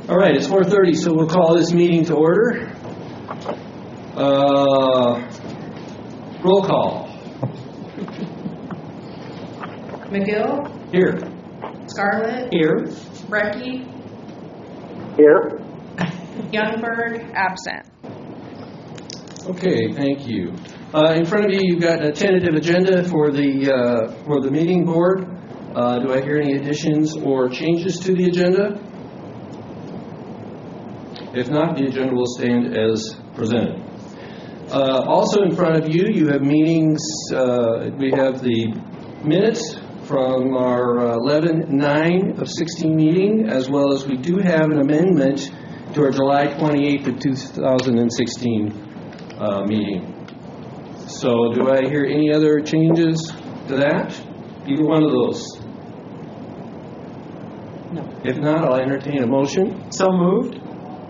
All right, it's 4:30, so we'll call this meeting to order. Roll call. McGill? Here. Scarlett? Here. Brecky? Here. Youngberg? Absent. Okay, thank you. In front of you, you've got a tentative agenda for the meeting board. Do I hear any additions or changes to the agenda? If not, the agenda will stand as presented. Also in front of you, you have meetings. We have the minutes from our 11/9 of 16 meeting, as well as we do have an amendment to our July 28th of 2016 meeting. So do I hear any other changes to that? Either one of those? No. If not, I'll entertain a motion. So moved.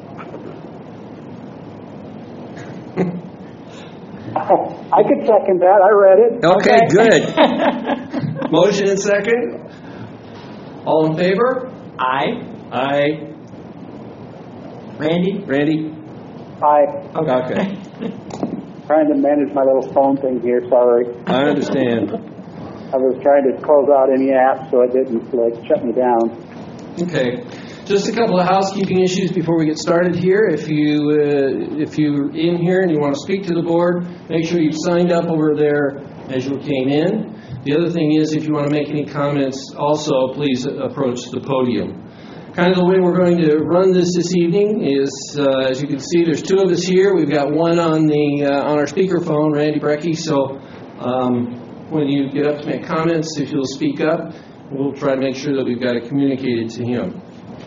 I could second that. I read it. Okay, good. Motion and second. All in favor? Aye. Aye. Randy? Randy? I Okay. trying to manage my little phone thing here. Sorry. I understand. I was trying to close out any app so it didn't shut me down. Okay. Just a couple of housekeeping issues before we get started here. If you're in here and you want to speak to the board, make sure you've signed up over there as you came in. The other thing is, if you want to make any comments, also please approach the podium. Kind of the way we're going to run this evening is, as you can see, there's two of us here. We've got one on our speakerphone, Randy Brecky. So when you get up to make comments, if you'll speak up, we'll try to make sure that we've got it communicated to him.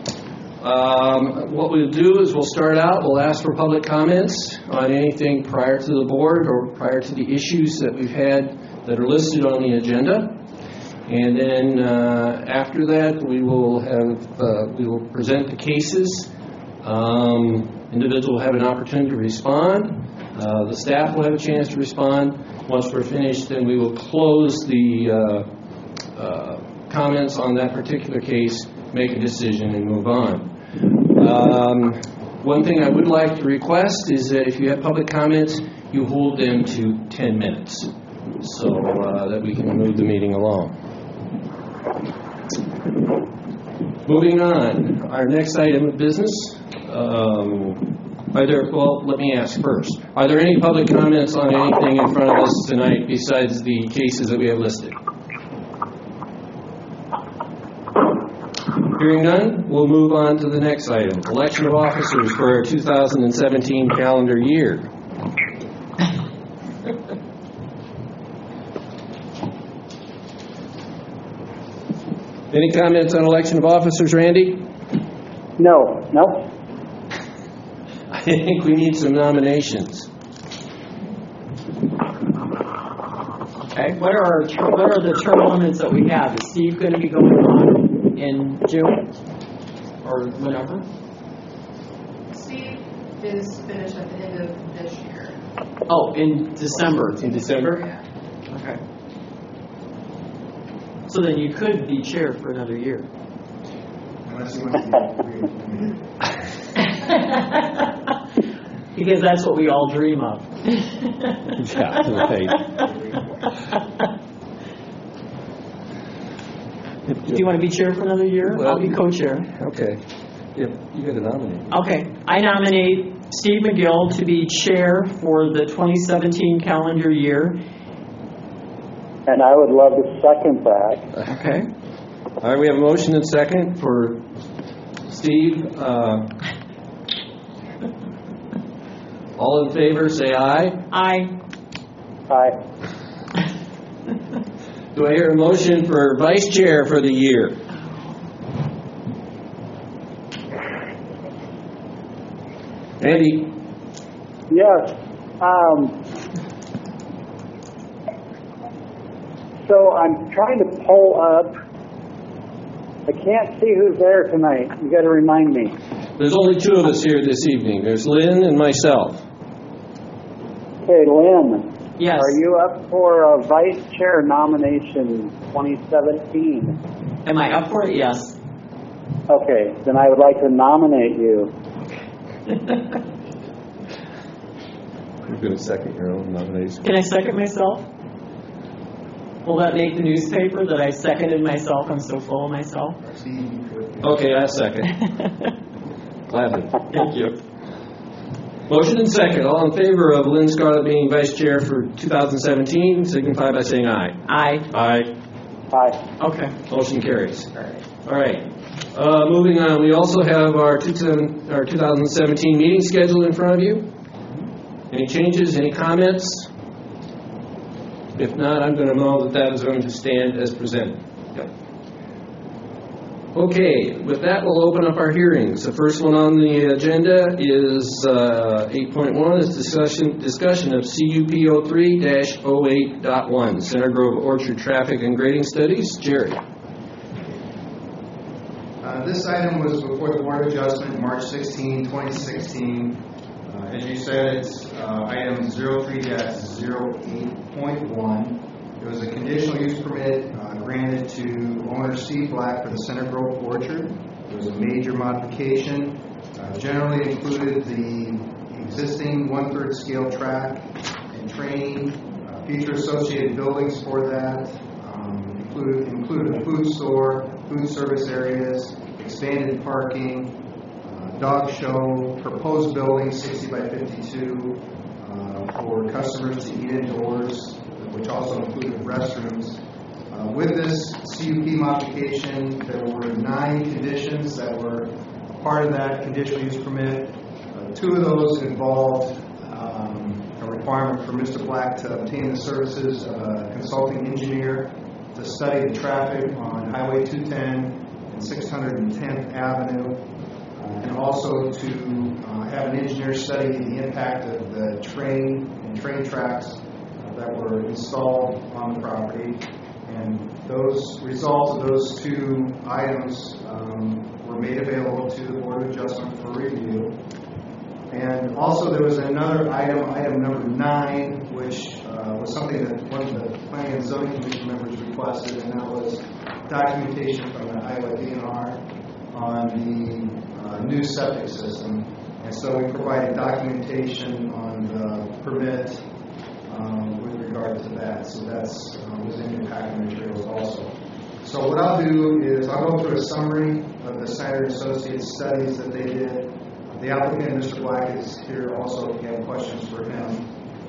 What we'll do is we'll start out, we'll ask for public comments on anything prior to the board or prior to the issues that we've had that are listed on the agenda. And then after that, we will present the cases. Individuals will have an opportunity to respond. The staff will have a chance to respond. Once we're finished, then we will close the comments on that particular case, make a decision, and move on. One thing I would like to request is that if you have public comments, you hold them to 10 minutes so that we can move the meeting along. Moving on, our next item of business. Let me ask first. Are there any public comments on anything in front of us tonight besides the cases that we have listed? Hearing none, we'll move on to the next item. Election of officers for our 2017 calendar year. Any comments on election of officers, Randy? No. I think we need some nominations. Okay. What are the term limits that we have? Is Steve going to be going on in June or whenever? Steve is finished at the end of this year. Oh, in December. In December? Yeah. Okay. So then you could be chair for another year. Because that's what we all dream of. Yeah, right. Do you want to be chair for another year? Well, I'll be co-chair. Okay. Yep, you got to nominate. Okay. I nominate Steve McGill to be chair for the 2017 calendar year. And I would love to second that. Okay. All right, we have a motion and second for Steve. All in favor, say aye. Aye. Aye. Do I hear a motion for vice chair for the year? Andy? Yes. So I'm trying to pull up. I can't see who's there tonight. You got to remind me. There's only two of us here this evening. There's Lynn and myself. Okay, Lynn. Yes. Are you up for a vice chair nomination 2017? Am I up for it? Yes. Okay, then I would like to nominate you. You're going to second your own nomination. Can I second myself? Will that make the newspaper that I seconded myself? I'm so full of myself. Okay, I second. Gladly. Thank you. Motion and second. All in favor of Lynn Scarlett being vice chair for 2017, signify by saying aye. Aye. Aye. Aye. Okay. Motion carries. All right. All right. Moving on, we also have our 2017 meeting schedule in front of you. Any changes, any comments? If not, I'm going to know that is going to stand as presented. Yep. Okay, with that, we'll open up our hearings. The first one on the agenda is 8.1 is discussion of CUP 03-08.1, Center Grove Orchard Traffic and Grading Studies. Jerry. This item was before the Board of Adjustment March 16, 2016. As you said, it's item 03-08.1. It was a conditional use permit granted to owner Steve Black for the Center Grove Orchard. It was a major modification. Generally included the existing 1/3 scale track and training, future associated buildings for that, included a food store, food service areas, expanded parking, dog show, proposed building 60 by 52 for customers to eat indoors, which also included restrooms. With this CUP modification, there were 9 conditions that were a part of that conditional use permit. 2 of those involved a requirement for Mr. Black to obtain the services of a consulting engineer to study the traffic on Highway 210 and 610th Avenue, and also to have an engineer study the impact of the train and train tracks that were installed on the property. And those results of those 2 items were made available to the Board of Adjustment for review. And also there was another item, item number 9, which was something that one of the Planning and Zoning Commission members requested, and that was documentation from the Iowa DNR on the new septic system. And so we provided documentation on the permit with regard to that. So that's was in your packet materials also. So what I'll do is I'll go through a summary of the Snyder Associates studies that they did. The applicant, Mr. Black, is here also if you have questions for him.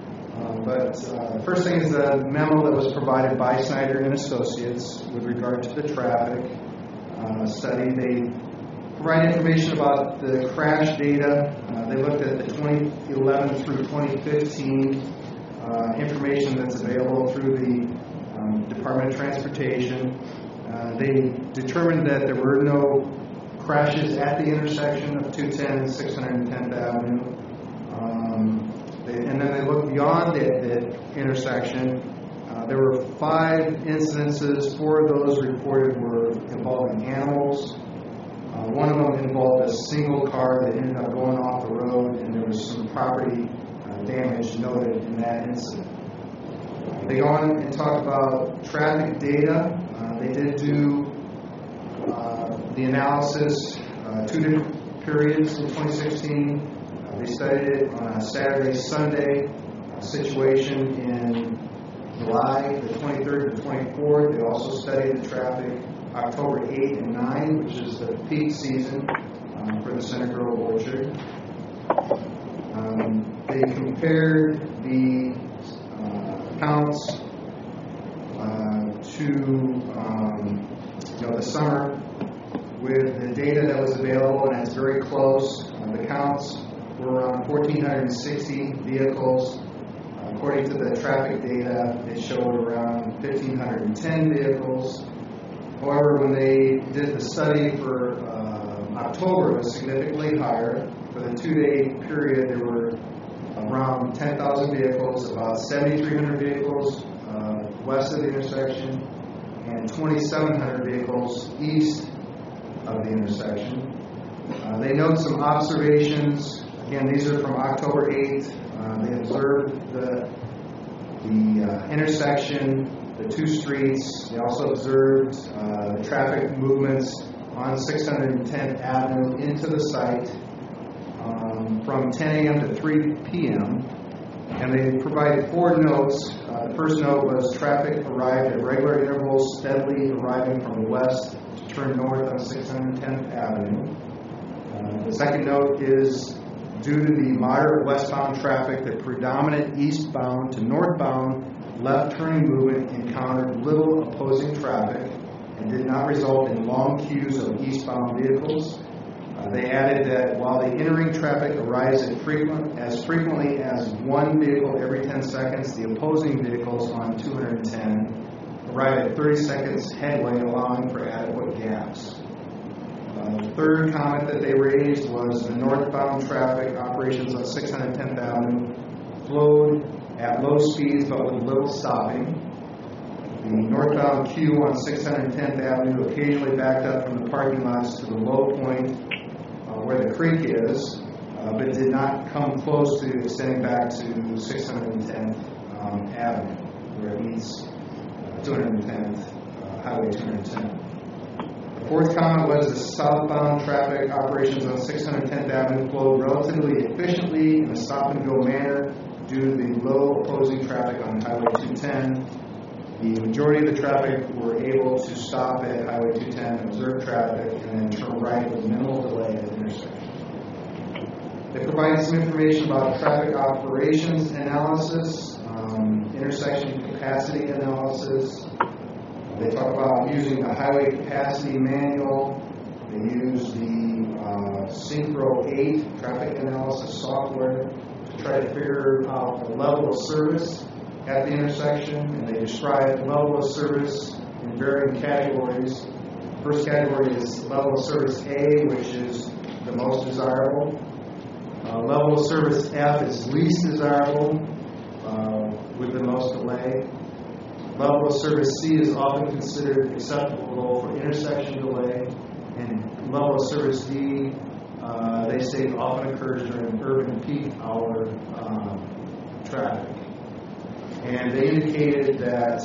But the first thing is the memo that was provided by Snyder and Associates with regard to the traffic study. They provide information about the crash data. They looked at the 2011 through 2015 information that's available through the Department of Transportation. They determined that there were no crashes at the intersection of 210 and 610th Avenue. And then they looked beyond the intersection. There were 5 incidences. 4 of those reported were involving animals. One of them involved a single car that ended up going off the road, and there was some property damage noted in that incident. They go on and talk about traffic data. They did do the analysis 2 different periods in 2016. They studied it on a Saturday-Sunday situation in July the 23rd to 24th. They also studied the traffic October 8 and 9, which is the peak season for the Center Grove Orchard. They compared the counts to the summer with the data that was available, and it's very close. The counts were around 1,460 vehicles. According to the traffic data, it showed around 1,510 vehicles. However, when they did the study for October, it was significantly higher. For the 2-day period, there were around 10,000 vehicles, about 7,300 vehicles west of the intersection, and 2,700 vehicles east of the intersection. They note some observations. Again, these are from October 8th. They observed the intersection, the 2 streets. They also observed traffic movements on 610th Avenue into the site from 10 a.m. to 3 p.m. And they provided 4 notes. The first note was traffic arrived at regular intervals, steadily arriving from the west to turn north on 610th Avenue. The second note is, due to the moderate westbound traffic, the predominant eastbound to northbound left turning movement encountered little opposing traffic and did not result in long queues of eastbound vehicles. They added that while the entering traffic arrives as frequently as one vehicle every 10 seconds, the opposing vehicles on 210 arrive at 30 seconds headway, allowing for adequate gaps. The third comment that they raised was the northbound traffic operations on 610th Avenue flowed at low speeds but with little stopping. The northbound queue on 610th Avenue occasionally backed up from the parking lots to the low point where the creek is, but did not come close to extending back to 610th Avenue, where it meets 210th, Highway 210. The fourth comment was the southbound traffic operations on 610th Avenue flowed relatively efficiently in a stop-and-go manner due to the low opposing traffic on Highway 210. The majority of the traffic were able to stop at Highway 210, observe traffic, and then turn right with minimal delay at the intersection. They provided some information about traffic operations analysis, intersection capacity analysis. They talk about using a highway capacity manual. They use the Synchro 8 traffic analysis software to try to figure out the level of service at the intersection, and they describe the level of service in varying categories. First category is level of service A, which is the most desirable. Level of service F is least desirable, with the most delay. Level of service C is often considered acceptable for intersection delay, and level of service D, they say, often occurs during urban peak hour traffic. And they indicated that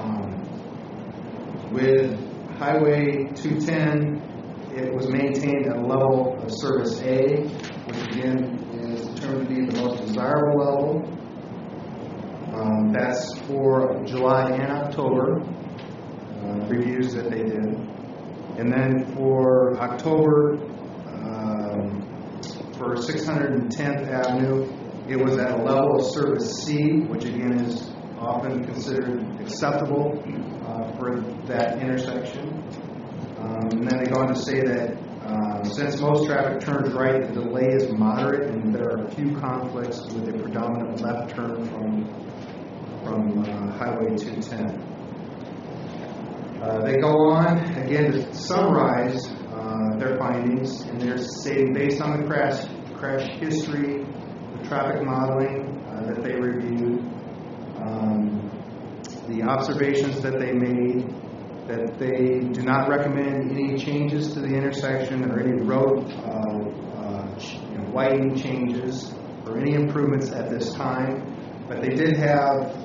with Highway 210, it was maintained at a level of service A, which again is determined to be the most desirable level. That's for July and October reviews that they did. And then for October, for 610th Avenue, it was at a level of service C, which again is often considered acceptable for that intersection. And then they go on to say that since most traffic turns right, the delay is moderate, and there are a few conflicts with a predominant left turn from Highway 210. They go on again to summarize their findings, and they're stating, based on the crash history, the traffic modeling that they reviewed, the observations that they made, that they do not recommend any changes to the intersection or any road widening changes or any improvements at this time. But they did have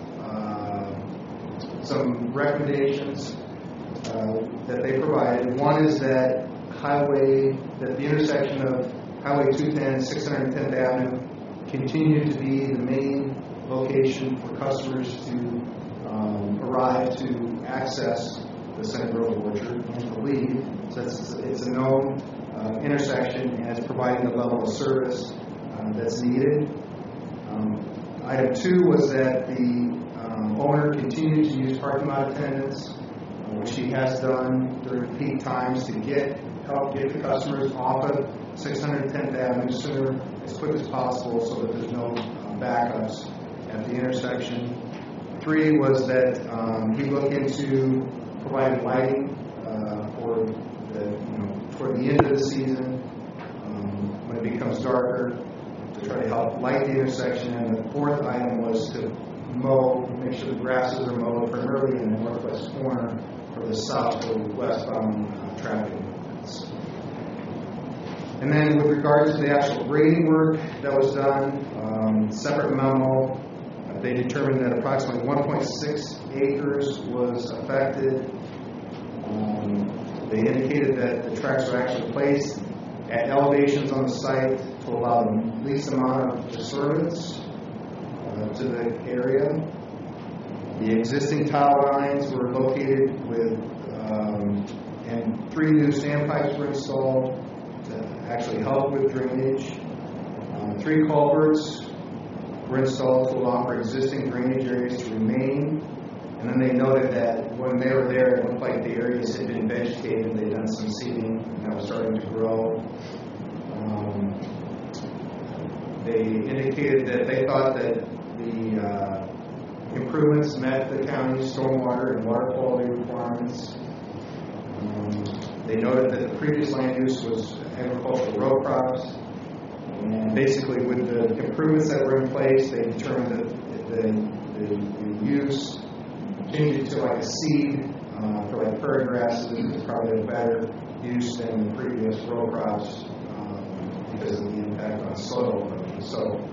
some recommendations that they provided. One is that the intersection of Highway 210 and 610th Avenue continue to be the main location for customers to arrive to access the Center Grove Orchard and to leave. So it's a known intersection, and it's providing the level of service that's needed. Item 2 was that the owner continued to use parking lot attendants, which he has done during peak times to help get the customers off of 610th Avenue sooner, as quick as possible, so that there's no backups at the intersection. 3 was that he looked into providing lighting toward the end of the season when it becomes darker, to try to help light the intersection. And the 4th item was to make sure the grasses are mowed primarily in the northwest corner for the south or westbound traffic movements. And then with regard to the actual grading work that was done, separate memo, they determined that approximately 1.6 acres was affected. They indicated that the tracks were actually placed at elevations on the site to allow the least amount of disturbance to the area. The existing tile lines were located with, and 3 new standpipes were installed to actually help with drainage. 3 culverts were installed to allow for existing drainage areas to remain. And then they noted that when they were there, it looked like the areas had been vegetated. They'd done some seeding, and that was starting to grow. They indicated that they thought that the improvements met the county's stormwater and water quality requirements. They noted that the previous land use was agricultural row crops. And basically, with the improvements that were in place, they determined that the use changed it to like a seed for like prairie grasses is probably a better use than the previous row crops because of the impact on soil erosion.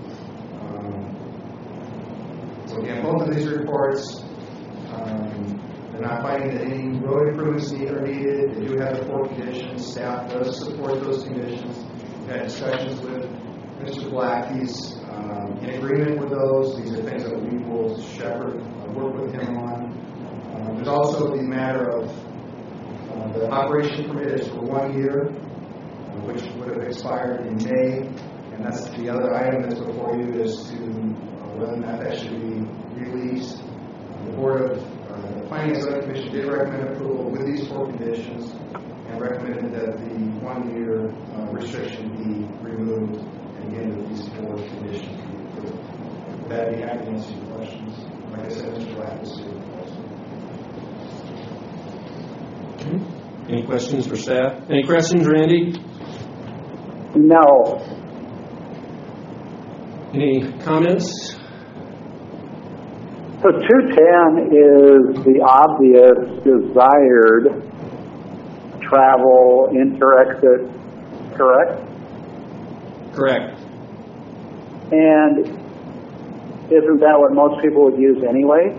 So again, both of these reports, they're not finding that any road improvements are needed. They do have the 4 conditions. Staff does support those conditions. We've had discussions with Mr. Black. He's in agreement with those. These are things that we will shepherd, work with him on. There's also the matter of the operation permit is for 1 year, which would have expired in May. And that's the other item that's before you is to whether or not that should be released. The Board of the Planning and Zoning Commission did recommend approval with these 4 conditions and recommended that the 1 year restriction be removed and again with these 4 conditions be approved. Would that be happy to answer your questions? Like I said, Mr. Black will see your question. Okay. Any questions for staff? Any questions, Randy? No. Any comments? So 210 is the obvious desired travel inter-exit, correct? Correct. And isn't that what most people would use anyway?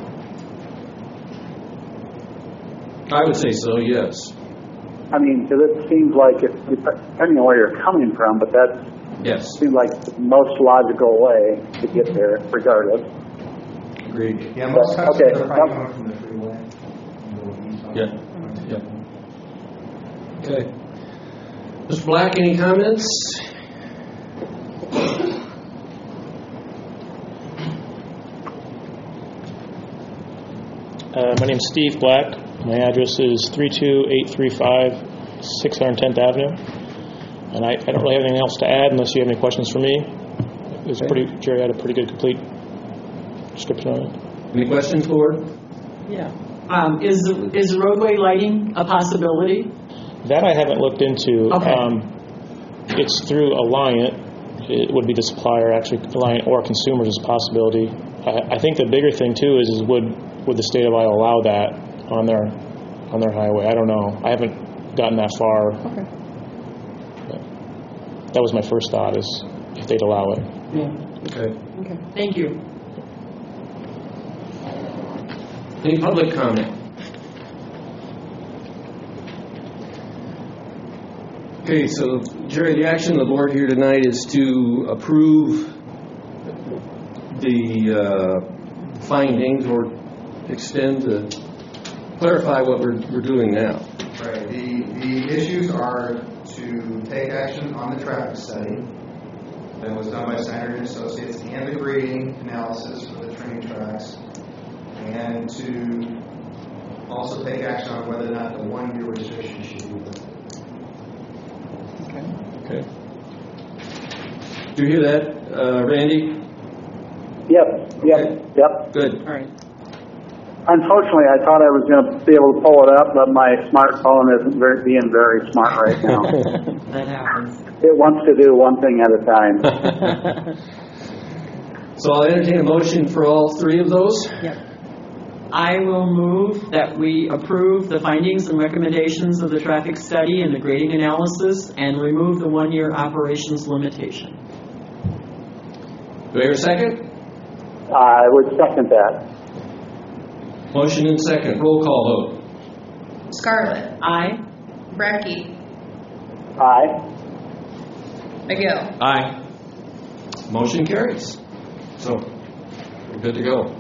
I would say so, yes. I mean, because it seems like, depending on where you're coming from, but that Yes. seems like the most logical way to get there, regardless. Agreed. Yeah, most customers Okay. are probably coming from the freeway. Yeah. Yeah. Okay. Mr. Black, any comments? My name's Steve Black. My address is 32835 610th Avenue. And I don't really have anything else to add unless you have any questions for me. It was Jerry had a pretty good, complete description of it. Any questions, Board? Yeah. Is roadway lighting a possibility? That I haven't looked into. Okay. It's through Alliant. It would be the supplier, actually. Alliant or Consumers is a possibility. I think the bigger thing, too, is would the state of Iowa allow that on their highway? I don't know. I haven't gotten that far. Okay. That was my first thought, is if they'd allow it. Yeah. Okay. Okay. Thank you. Any public comment? Okay, so Jerry, the action of the board here tonight is to approve the findings or clarify what we're doing now. Right. The issues are to take action on the traffic study that was done by Snyder and Associates and the grading analysis for the train tracks, and to also take action on whether or not the 1 year restriction should be lifted. Okay. Did you hear that, Randy? Yep. Good. All right. Unfortunately, I thought I was going to be able to pull it up, but my smartphone isn't being very smart right now. That happens. It wants to do one thing at a time. So I'll entertain a motion for all 3 of those. Yep. I will move that we approve the findings and recommendations of the traffic study and the grading analysis and remove the 1 year operations limitation. Do I hear a second? I would second that. Motion and second. Roll call vote. Scarlett. Aye. Brecky. Aye. McGill. Aye. Motion carries. So, we're good to go.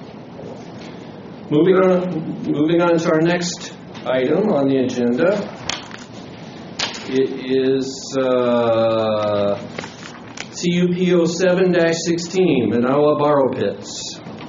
Moving on to our next item on the agenda. It is CUP 07-16, Manawa Borrow Pits.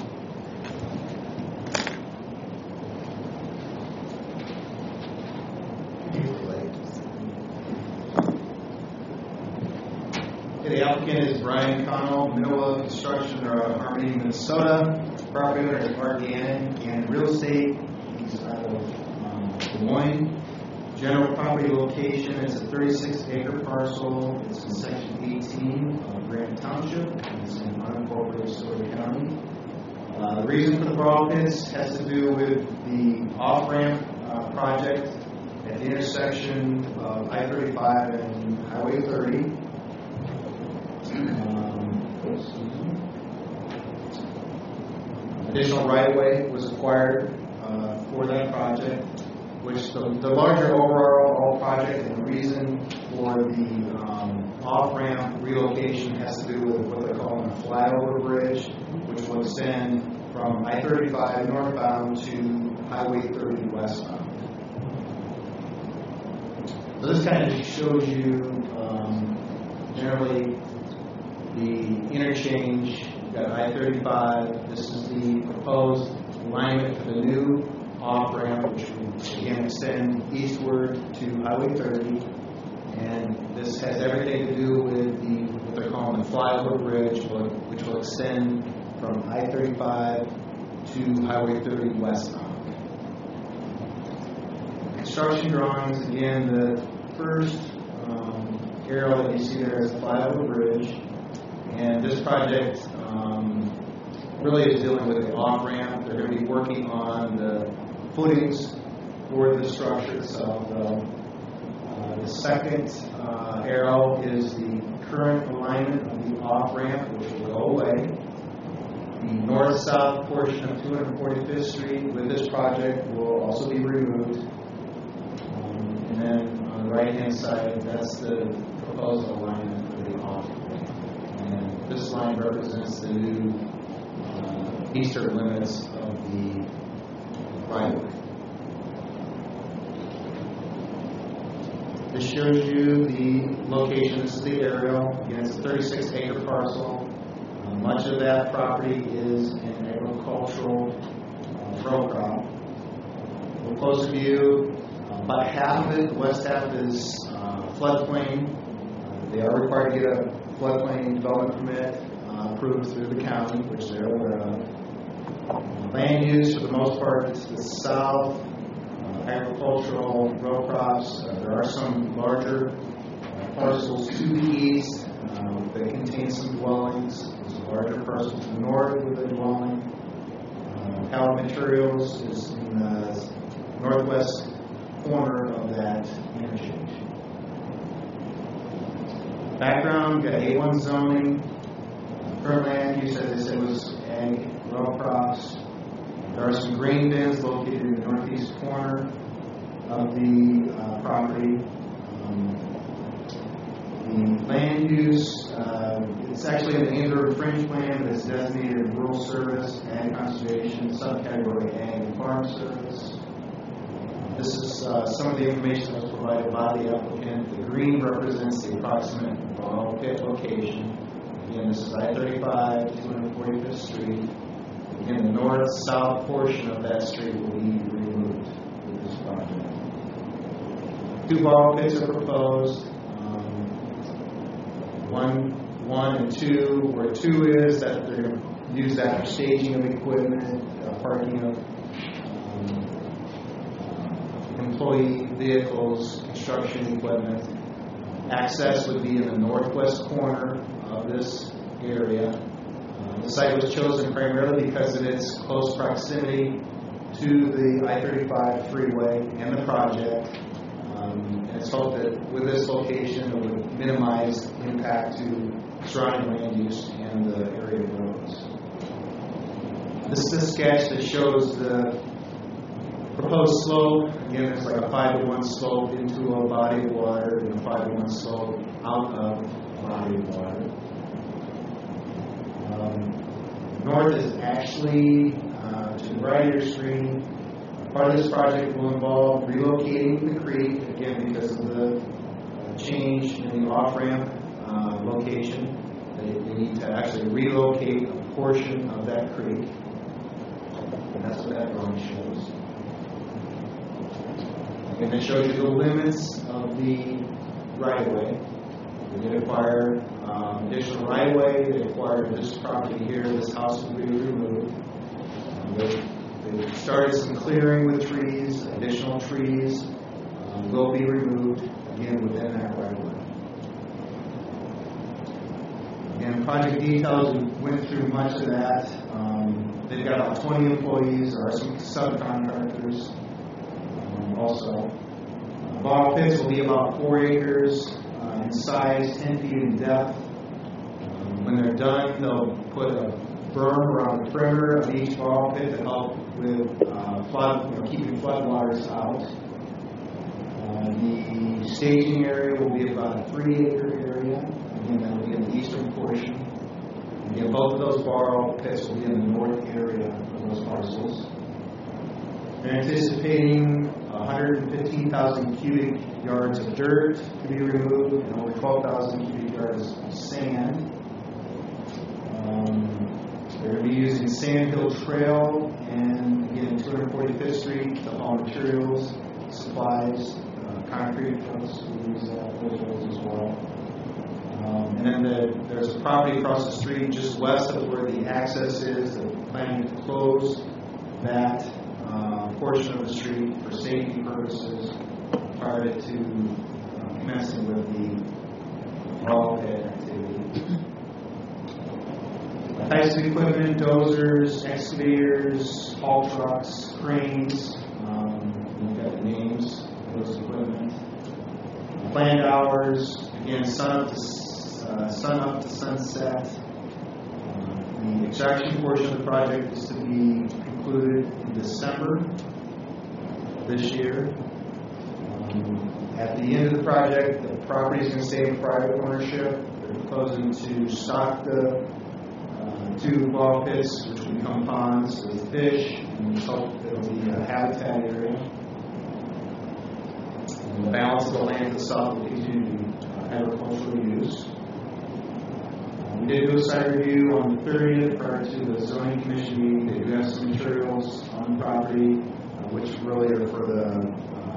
The applicant is Brian Connell, Minowa Construction, or Harmony, Minnesota. Property owner is Mark Gannon, and real estate, he's out of Des Moines. General property location is a 36-acre parcel. It's in section 18 of Grant Township. It's in unincorporated Story County. The reason for the borrow pits has to do with the off-ramp project at the intersection of I-35 and Highway 30. Additional right-of-way was acquired for that project, which the larger overall project, and the reason for the off-ramp relocation has to do with what they're calling a flyover bridge, which will extend from I-35 northbound to Highway 30 westbound. So this kind of shows you generally the interchange. You've got I-35. This is the proposed alignment for the new off-ramp, which will again extend eastward to Highway 30. And this has everything to do with what they're calling the flyover bridge, which will extend from I-35 to Highway 30 westbound. Construction drawings, again, the first arrow that you see there is the flyover bridge. And this project really is dealing with the off-ramp. They're going to be working on the footings for the structure itself, though. The second arrow is the current alignment of the off-ramp, which will go away. The north-south portion of 245th Street with this project will also be removed. And then on the right-hand side, that's the proposed alignment for the off-ramp. And this line represents the new eastern limits of the right-of-way. This shows you the location. This is the aerial. Again, it's a 36-acre parcel. Much of that property is in agricultural row crop. A closer view, about half of it, the west half is floodplain. They are required to get a floodplain development permit approved through the county, which they're aware of. Land use, for the most part, is the south, agricultural row crops. There are some larger parcels to the east that contain some dwellings. There's a larger parcel to the north with a dwelling. Power Materials is in the northwest corner of that interchange. Background, got A1 zoning. Current land use, as I said, was ag row crops. There are some grain bins located in the northeast corner of the property. The land use, it's actually an indoor fringe land that's designated rural service, ag conservation, subcategory ag and farm service. This is some of the information that was provided by the applicant. The green represents the approximate borrow pit location. Again, this is I-35, 245th Street. Again, the north-south portion of that street will be removed with this project. 2 borrow pits are proposed. 1 and 2. Where 2 is, that they're going to use that for staging of equipment, parking of employee vehicles, construction equipment. Access would be in the northwest corner of this area. The site was chosen primarily because of its close proximity to the I-35 freeway and the project. And it's hoped that with this location it would minimize impact to surrounding land use and the area roads. This is a sketch that shows the Proposed slope, again, it's like a 5-to-1 slope into a body of water and a 5-to-1 slope out of a body of water. North is actually, to the right of your screen, part of this project will involve relocating the creek, again, because of the change in the off-ramp location. They need to actually relocate a portion of that creek. And that's what that drawing shows. And it shows you the limits of the right-of-way. They did acquire additional right-of-way. They acquired this property here. This house will be removed. They started some clearing with trees. Additional trees will be removed, again, within that right-of-way. And project details, we went through much of that. They've got about 20 employees. There are some subcontractors also. Ball pits will be about 4 acres in size, 10 feet in depth. When they're done, they'll put a berm around the perimeter of each ball pit to help with keeping floodwaters out. The staging area will be about a 3-acre area. Again, that will be in the eastern portion. Again, both of those ball pits will be in the north area of those parcels. They're anticipating 115,000 cubic yards of dirt to be removed and over 12,000 cubic yards of sand. They're going to be using Sand Hill Trail and, again, 245th Street to haul materials, supplies, concrete trucks will use those roads as well. And then there's a property across the street just west of where the access is. They're planning to close that portion of the street for safety purposes prior to commencing with the ball pit activity. Types of equipment: dozers, excavators, haul trucks, cranes. We've got the names of those equipment. Planned hours, again, sun up to sunset. The extraction portion of the project is to be concluded in December this year. At the end of the project, the property is going to stay in private ownership. They're proposing to stock the 2 ball pits, which will become ponds with fish, and we hope there will be a habitat area. And the balance of the land to the south will continue to be agricultural use. We did do a site review on the 30th prior to the zoning commission meeting. They do have some materials on the property, which really are for the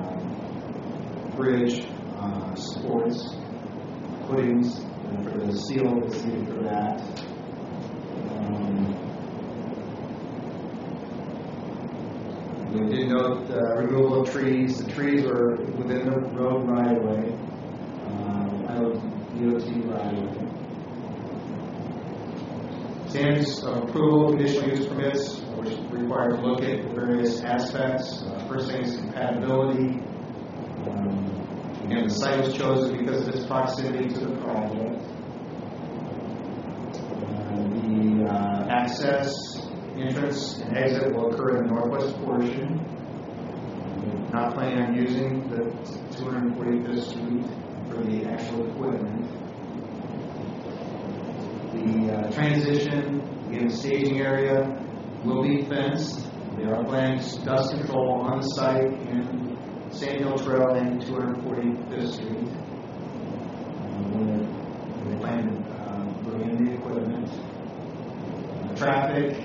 bridge supports, footings, and for the seal that's needed for that. We did note the removal of trees. The trees are within the road right-of-way, DOT right-of-way. Standards of approval, conditional use permits, which require to look at the various aspects. First thing is compatibility. Again, the site was chosen because of its proximity to the project. The access, entrance, and exit will occur in the northwest portion. We're not planning on using the 245th Street for the actual equipment. The transition, again, the staging area will be fenced. They are planning dust control on the site in Sand Hill Trail and 245th Street. They plan to bring in the equipment. Traffic.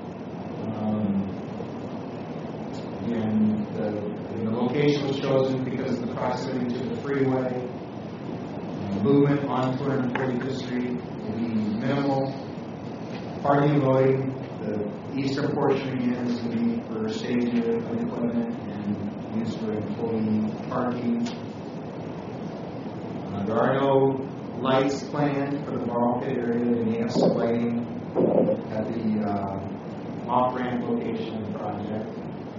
Again, the location was chosen because of the proximity to the freeway. Movement on 245th Street will be minimal. Parking and loading, the eastern portion again is going to be for staging of equipment and used for employee parking. There are no lights planned for the ball pit area. They may have some lighting at the off-ramp location of the project.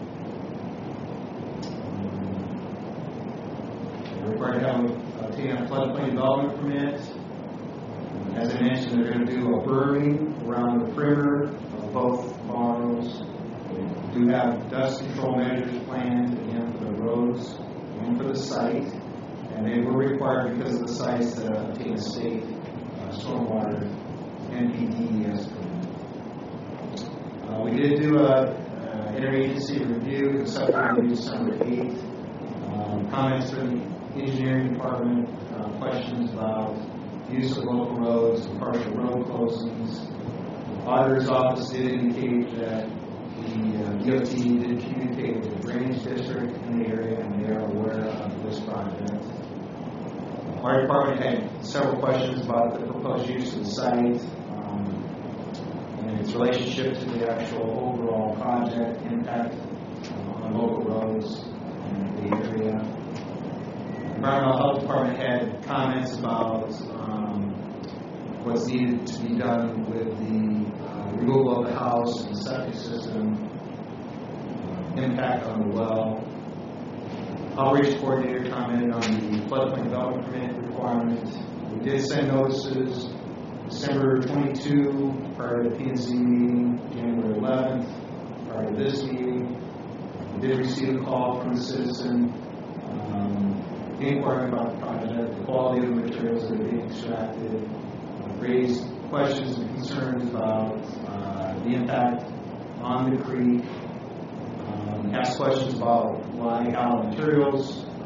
They're required to obtain a floodplain development permit. As I mentioned, they're going to do a berming around the perimeter of both barns. do have dust control measures planned, again, for the roads and for the site. And they were required, because of the sites, to obtain a state stormwater NPDES permit. We did do a interagency review, conceptual review, December 8th. Comments from the engineering department, questions about use of local roads and partial road closings. The auditor's office did indicate that the DOT did communicate with the drainage district in the area, and they are aware of this project. Our department had several questions about the proposed use of the site and its relationship to the actual overall project impact on local roads and the area. The Environmental Health Department had comments about what's needed to be done with the removal of the house and the septic system, impact on the well. Outreach coordinator commented on the floodplain development permit requirement. We did send notices December 22 prior to the P&Z meeting, January 11th prior to this meeting. We did receive a call from a citizen inquiring about the project, the quality of the materials that are being extracted, raised questions and concerns about the impact on the creek, asked questions about why how materials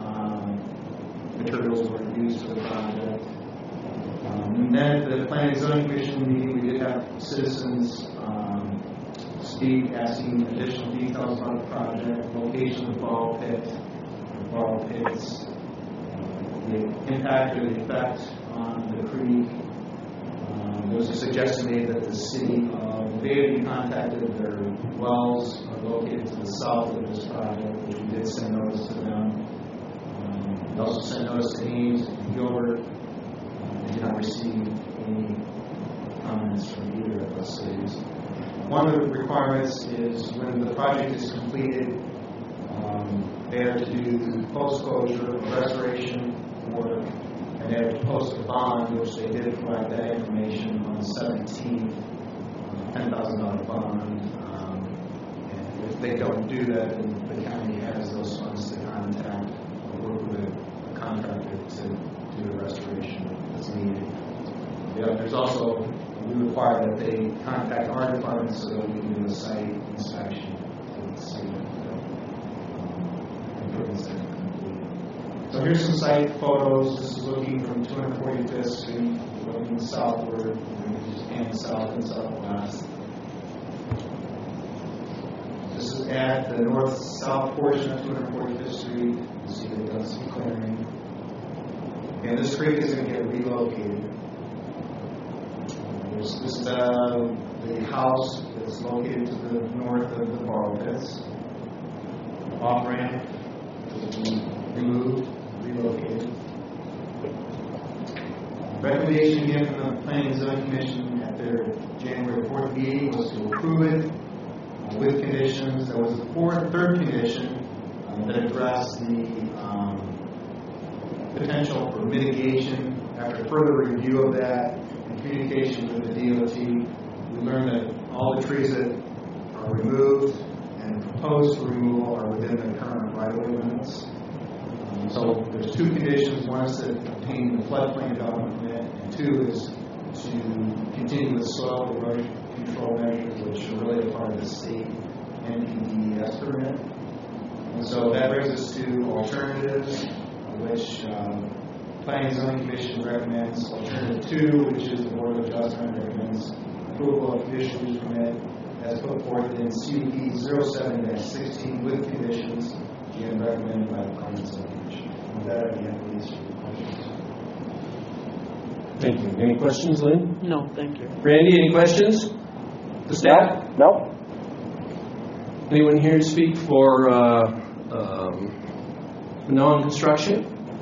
were used for the project. And then at the Planning and Zoning Commission meeting, we did have citizens speak, asking additional details about the project, location of the borrow pits, the impact or the effect on the creek. There was a suggestion made that the city of Nevada be contacted. Their wells are located to the south of this project, which we did send notice to them. We also sent notice to Ames and Gilbert. We did not receive any comments from either of those cities. One of the requirements is when the project is completed, they have to do post-closure restoration work, and they have to post a bond, which they did provide that information on the 17th, $10,000 bond. And if they don't do that, then the county has those funds to contact or work with a contractor to do the restoration that's needed. There's also, we require that they contact our department so that we can do a site inspection to see what improvements that are complete. So here's some site photos. This is looking from 245th Street, looking southward, and just pan south and southwest. This is at the north-south portion of 245th Street. You can see they've done some clearing. And this creek is going to get relocated. This is the house that's located to the north of the borrow pits. The off-ramp will be removed, relocated. Recommendation again from the Planning and Zoning Commission at their January 4th meeting was to approve it with conditions. There was a third condition that addressed the potential for mitigation. After further review of that and communication with the DOT, we learned that all the trees that are removed and proposed for removal are within the current right-of-way limits. So there's two conditions. One is to obtain the floodplain development permit, and two is to continue with soil erosion control measures, which are really a part of the state NPDES permit. And so that brings us to alternatives, which Planning and Zoning Commission recommends. Alternative 2, which is the Board of Adjustment recommends approval of conditional use permit as put forth in CUP 07-16 with conditions, again recommended by the Planning and Zoning Commission. With that, I have these questions. Thank you. Any questions, Lynn? No, thank you. Randy, any questions? The staff? No? Anyone here to speak for non-construction?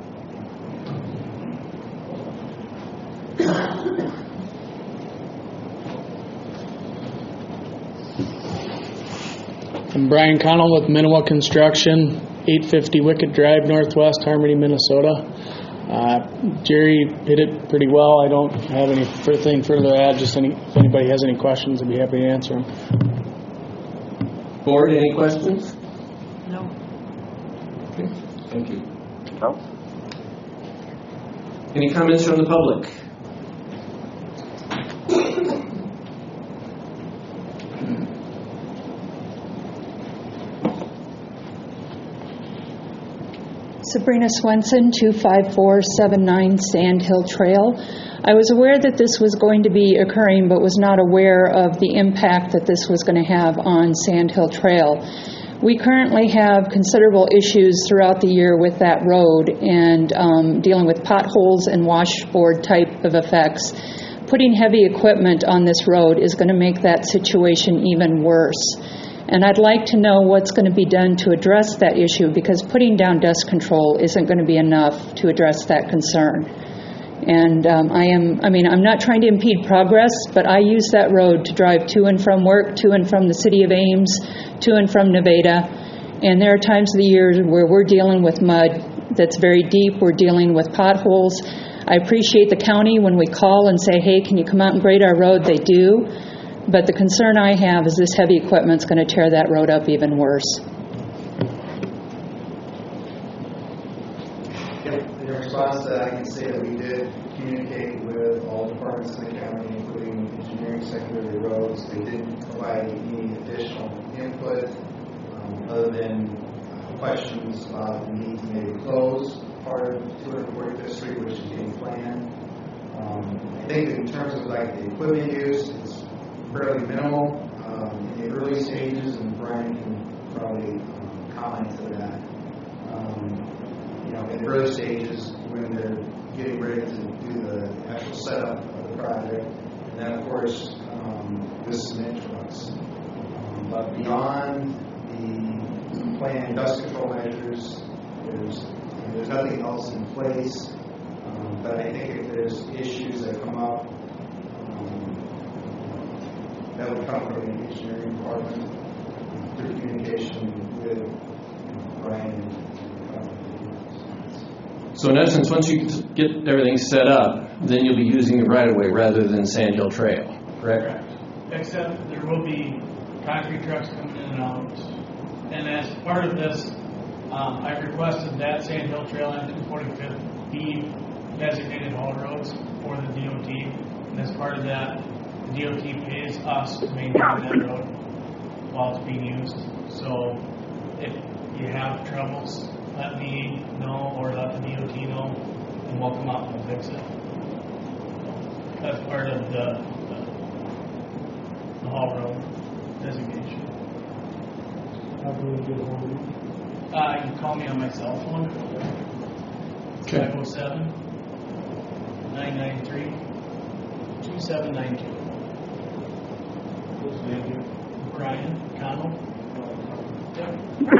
I'm Brian Connell with Minowa Construction, 850 Wickett Drive, Northwest Harmony, Minnesota. Jerry hit it pretty well. I don't have anything further to add. Just if anybody has any questions, I'd be happy to answer them. Board, any questions? No. Okay, thank you. No. Any comments from the public? Sabrina Swenson, 25479 Sand Hill Trail. I was aware that this was going to be occurring, but was not aware of the impact that this was going to have on Sand Hill Trail. We currently have considerable issues throughout the year with that road and dealing with potholes and washboard type of effects. Putting heavy equipment on this road is going to make that situation even worse. And I'd like to know what's going to be done to address that issue, because putting down dust control isn't going to be enough to address that concern. And I'm not trying to impede progress, but I use that road to drive to and from work, to and from the city of Ames, to and from Nevada. And there are times of the year where we're dealing with mud that's very deep. We're dealing with potholes. I appreciate the county when we call and say, hey, can you come out and grade our road? They do. But the concern I have is this heavy equipment's going to tear that road up even worse. In response to that, I can say that we did communicate with all departments in the county, including engineering, secondary roads. They didn't provide any additional input other than questions about the need to maybe close part of 245th Street, which is being planned. I think in terms of like the equipment use, it's fairly minimal in the early stages, and Brian can probably comment to that. In the early stages, when they're getting ready to do the actual setup of the project, and then of course with cement trucks. But beyond the planned dust control measures, there's nothing else in place. But I think if there's issues that come up, that would come from the engineering department through communication with Brian. So in essence, once you get everything set up, then you'll be using the right-of-way rather than Sand Hill Trail, correct? Except there will be concrete trucks coming in and out. And as part of this, I've requested that Sand Hill Trail and 245th be designated haul roads for the DOT. And as part of that, the DOT pays us to maintain that road while it's being used. So if you have troubles, let me know or let the DOT know, and we'll come out and fix it. That's part of the haul road designation. How can we get a hold of you? You can call me on my cell phone. Okay. 507-993-2792. What's the name? Brian Connell. Yep.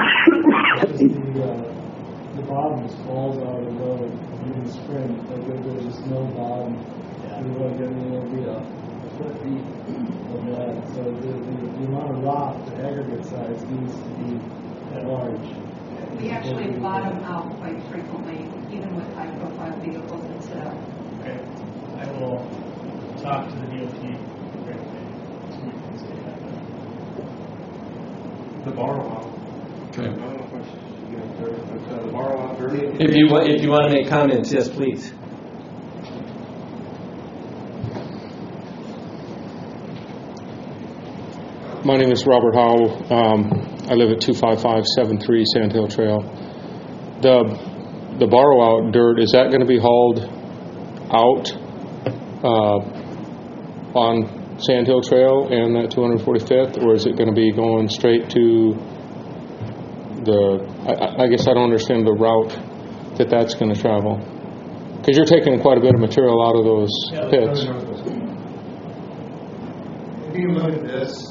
The bottom just falls out of the road in the spring. Like if there's just no bottom, we won't get any idea. Foot deep of that. So the amount of rock, the aggregate size needs to be large. We actually bottom out quite frequently, even with high-profile vehicles that sit up. Okay. I will talk to the DOT right away so we can stay at that. The borrow out. Okay. I don't know if I should get up there, but the borrow out dirty. If you want to make comments, yes, please. My name is Robert Howell. I live at 25573 Sand Hill Trail. The borrow out dirt, is that going to be hauled out on Sand Hill Trail and that 245th, or is it going to be going straight to I guess I don't understand the route that's going to travel, because you're taking quite a bit of material out of those pits. If you look at this,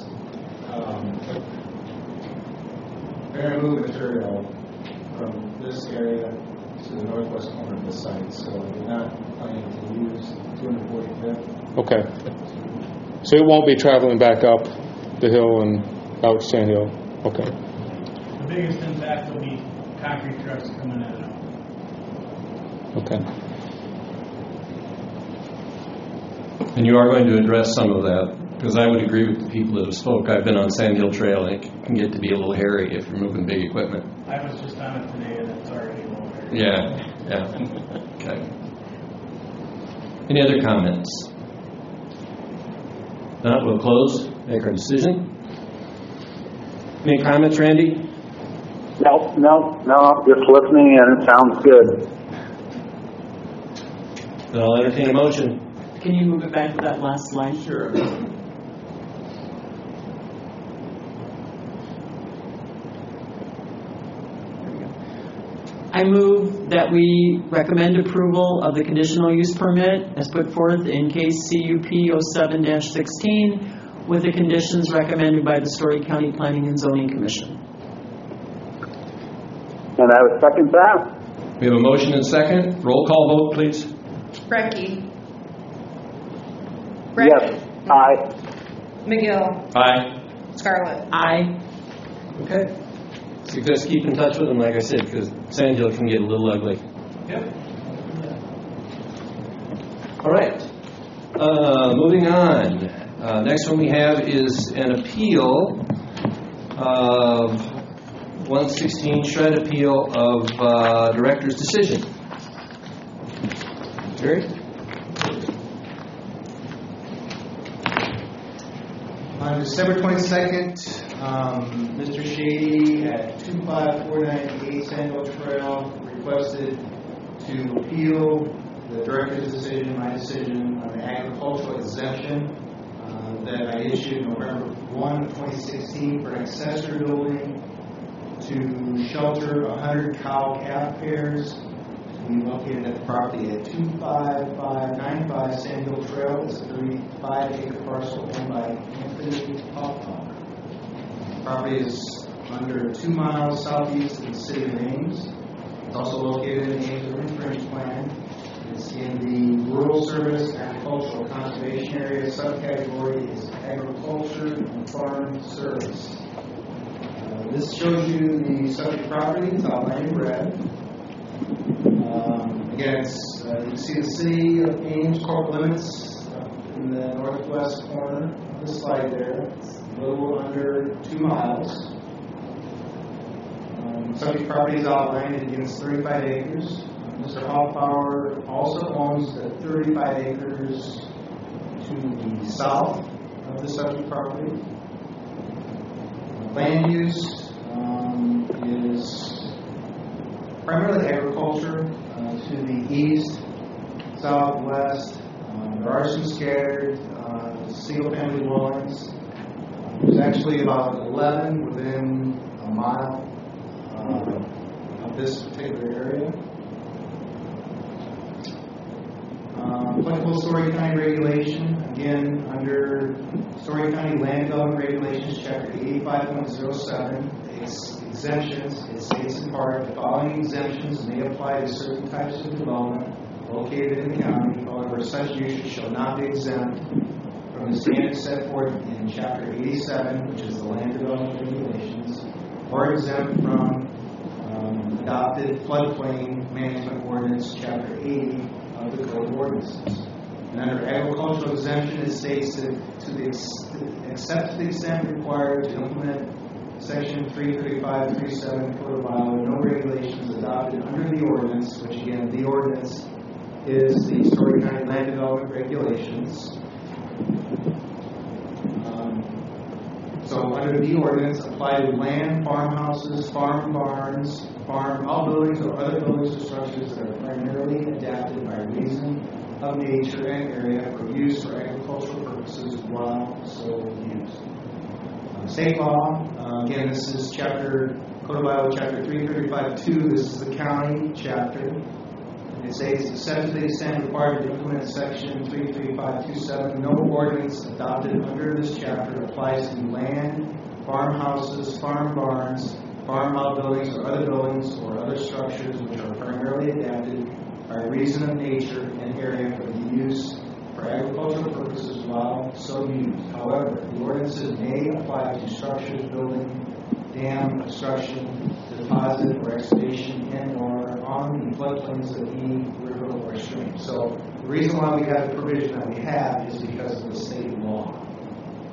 we're going to move material from this area to the northwest corner of the site, so we're not planning to use 245th. Okay. So it won't be traveling back up the hill and out Sand Hill. Okay. The biggest impact will be concrete trucks coming in and out. Okay. And you are going to address some of that Because I would agree with the people that have spoke. I've been on Sand Hill Trail, and it can get to be a little hairy if you're moving big equipment. I was just on it today, and it's already a little bit. Yeah. Okay. Any other comments? Not, we'll close, make our decision. Any comments, Randy? No, just listening and it sounds good. Then I'll entertain a motion. Can you move it back to that last slide? Sure. I move that we recommend approval of the conditional use permit as put forth in case CUP 07-16 with the conditions recommended by the Story County Planning and Zoning Commission. And I would second that. We have a motion and a second. Roll call vote, please. Brecky. Yes. Aye. McGill. Aye. Scarlett. Aye. Okay. So just keep in touch with them, like I said, because Sand Hill can get a little ugly. Yep. All right. Moving on. Next one we have is an appeal of 116 shred appeal of director's decision. Jerry? On December 22nd, Mr. Shady at 25498 Sandhill Trail requested to appeal the director's decision, my decision, on the agricultural exemption that I issued November 1 of 2016 for an accessory building to shelter 100 cow calf pairs to be located at the property at 25595 Sandhill Trail. It's a 35-acre parcel owned by Anthony Hoffman. The property is under 2 miles southeast of the city of Ames. It's also located in the Ames Urban Fringe Plan. It's in the Rural Service Agricultural Conservation Area. Subcategory is Agriculture and Farm Service. This shows you the subject property. It's outlined in red. Again, it's, you can see the city of Ames corporate limits in the northwest corner of the slide there. It's a little under 2 miles. Subject property is outlined. Again, it's 35 acres. Mr. Hoffbauer also owns the 35 acres to the south of the subject property. Land use is primarily agriculture to the east, southwest. There are some scattered single-family dwellings. There's actually about 11 within a mile of this particular area. Applicable Story County regulation, again, under Story County Land Development Regulations, Chapter 85.07, exemptions, it states in part, the following exemptions may apply to certain types of development located in the county. However, such uses shall not be exempt from the standards set forth in Chapter 87, which is the Land Development Regulations, or exempt from adopted floodplain management ordinance, Chapter 80 of the Code of Ordinances. And under agricultural exemption, it states that except to the extent required to implement Section 335.37 Code of Iowa, no regulations adopted under the ordinance, which again, the ordinance is the Story County Land Development Regulations. So under the ordinance, apply to land, farmhouses, farm barns, farm outbuildings, or other buildings or structures that are primarily adapted by reason of nature and area for use for agricultural purposes while so used. State law, again, this is Code of Iowa, Chapter 335.2. This is the county chapter. It says, except to the extent required to implement Section 335.27, no ordinance adopted under this chapter applies to land, farmhouses, farm barns, farm outbuildings, or other buildings or other structures which are primarily adapted by reason of nature and area for the use for agricultural purposes while so used. However, the ordinances may apply to structures, building, dam, obstruction, deposit, or excavation in or on the floodplains of any river or stream. So the reason why we have the provision that we have is because of the state law.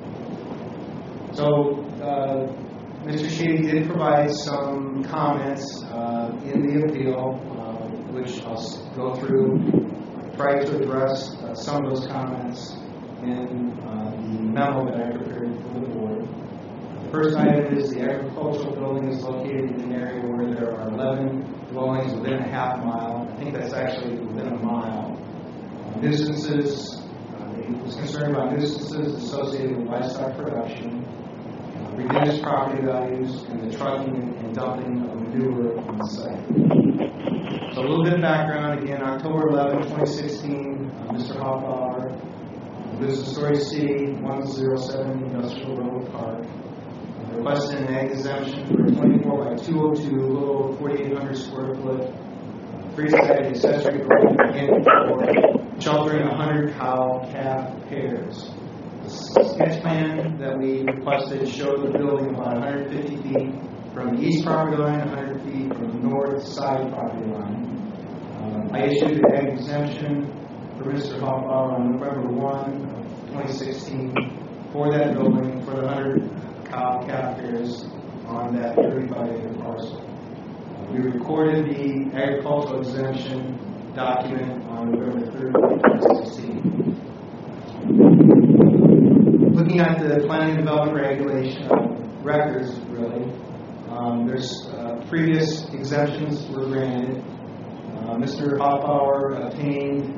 So, Mr. Shady did provide some comments in the appeal, which I'll go through, try to address some of those comments in the memo that I prepared for the board. The first item is the agricultural building is located in an area where there are 11 dwellings within a half mile. I think that's actually within a mile. Nuisances, he was concerned about nuisances associated with livestock production, reduced property values, and the trucking and dumping of manure on the site. So a little bit of background. Again, October 11, 2016, Mr. Hoffbauer lives in Story City, 107 Industrial Road Park. Requested an ag exemption for a 24 by 202, a little over 4,800 square foot, three-sided accessory building for sheltering 100 cow calf pairs. The sketch plan that we requested showed the building about 150 feet from the east property line, 100 feet from the north side property line. I issued an ag exemption for Mr. Hoffbauer on November 1 of 2016 for that building for the 100 cow calf pairs on that 35-acre parcel. We recorded the agricultural exemption document on November 3rd, 2016. Looking at the planning and development regulation records, really, there's previous exemptions were granted. Mr. Hoffbauer obtained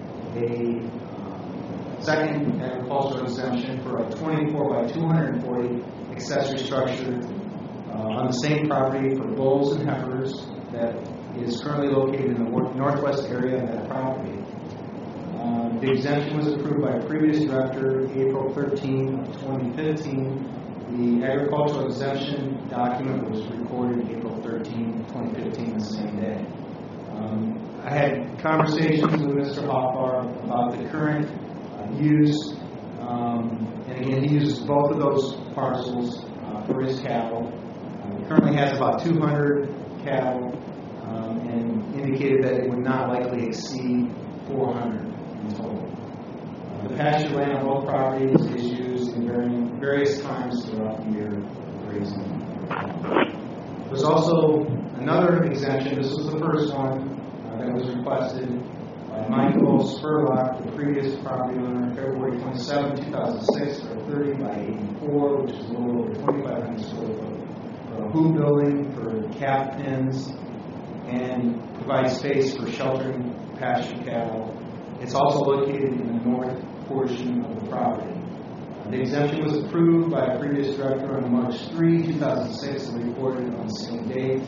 a second agricultural exemption for a 24 by 240 accessory structure on the same property for bulls and heifers that is currently located in the northwest area of that property. The exemption was approved by a previous director April 13, 2015. The agricultural exemption document was recorded April 13, 2015, the same day. I had conversations with Mr. Hoffbauer about the current use, and again, he uses both of those parcels for his cattle. He currently has about 200 cattle, and indicated that it would not likely exceed 400 in total. The pasture land on both properties is used in various times throughout the year for grazing. There's also another exemption. This was the first one that was requested by Michael Spurlock, the previous property owner, February 27, 2006, for a 30 by 84, which is a little over 2,500 square foot, for a hoop building for calf pens, and provide space for sheltering pasture cattle. It's also located in the north portion of the property. The exemption was approved by a previous director on March 3, 2006, and recorded on the same date.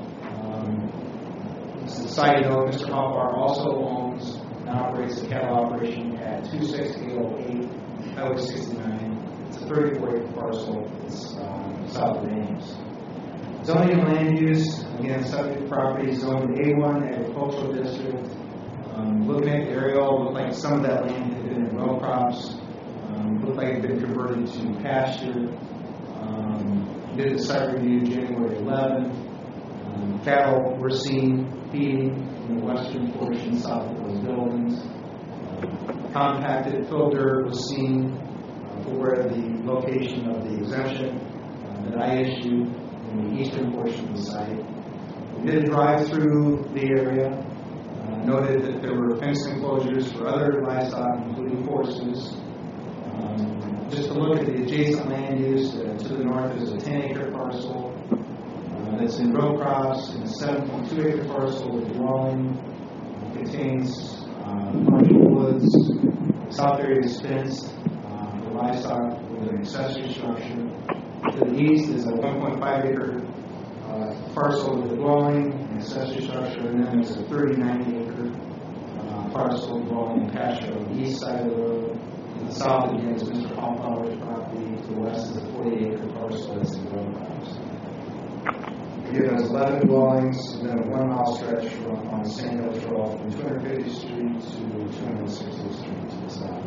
As a side note, Mr. Hoffbauer also owns and operates a cattle operation at 26808 Highway 69. It's a 34-acre parcel. It's south of Ames. Zoning and land use, again, subject property zoned A1 agricultural district. Looking at the aerial, looked like some of that land had been in row crops. Looked like it had been converted to pasture. Did the site review January 11. Cattle were seen feeding in the western portion south of those buildings. Compacted filter was seen for where the location of the exemption that I issued in the eastern portion of the site. We did a drive through the area. Noted that there were fence enclosures for other livestock, including horses. Just to look at the adjacent land use, to the north is a 10-acre parcel that's in row crops, and a 7.2-acre parcel with dwelling. Contains commercial woods. South area is fenced for livestock with an accessory structure. To the east is a 1.5-acre parcel with a dwelling, an accessory structure, and then there's a 39-acre parcel dwelling and pasture on the east side of the road. To the south again is Mr. Hoffbauer's property. To the west is a 40-acre parcel that's in row crops. Again, there's 11 dwellings, and then a 1-mile stretch on Sand Hill Trail from 250th Street to 260th Street to the south.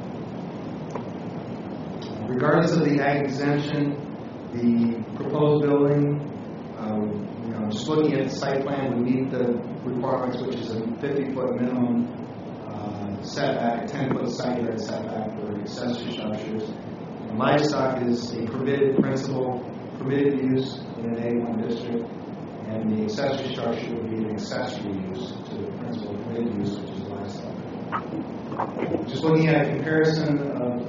Regardless of the ag exemption, the proposed building, just looking at the site plan, would meet the requirements, which is a 50-foot minimum setback, a 10-foot side yard setback for accessory structures. Livestock is a permitted use in an A1 district, and the accessory structure would be an accessory use to the principal permitted use, which is livestock. Just looking at a comparison of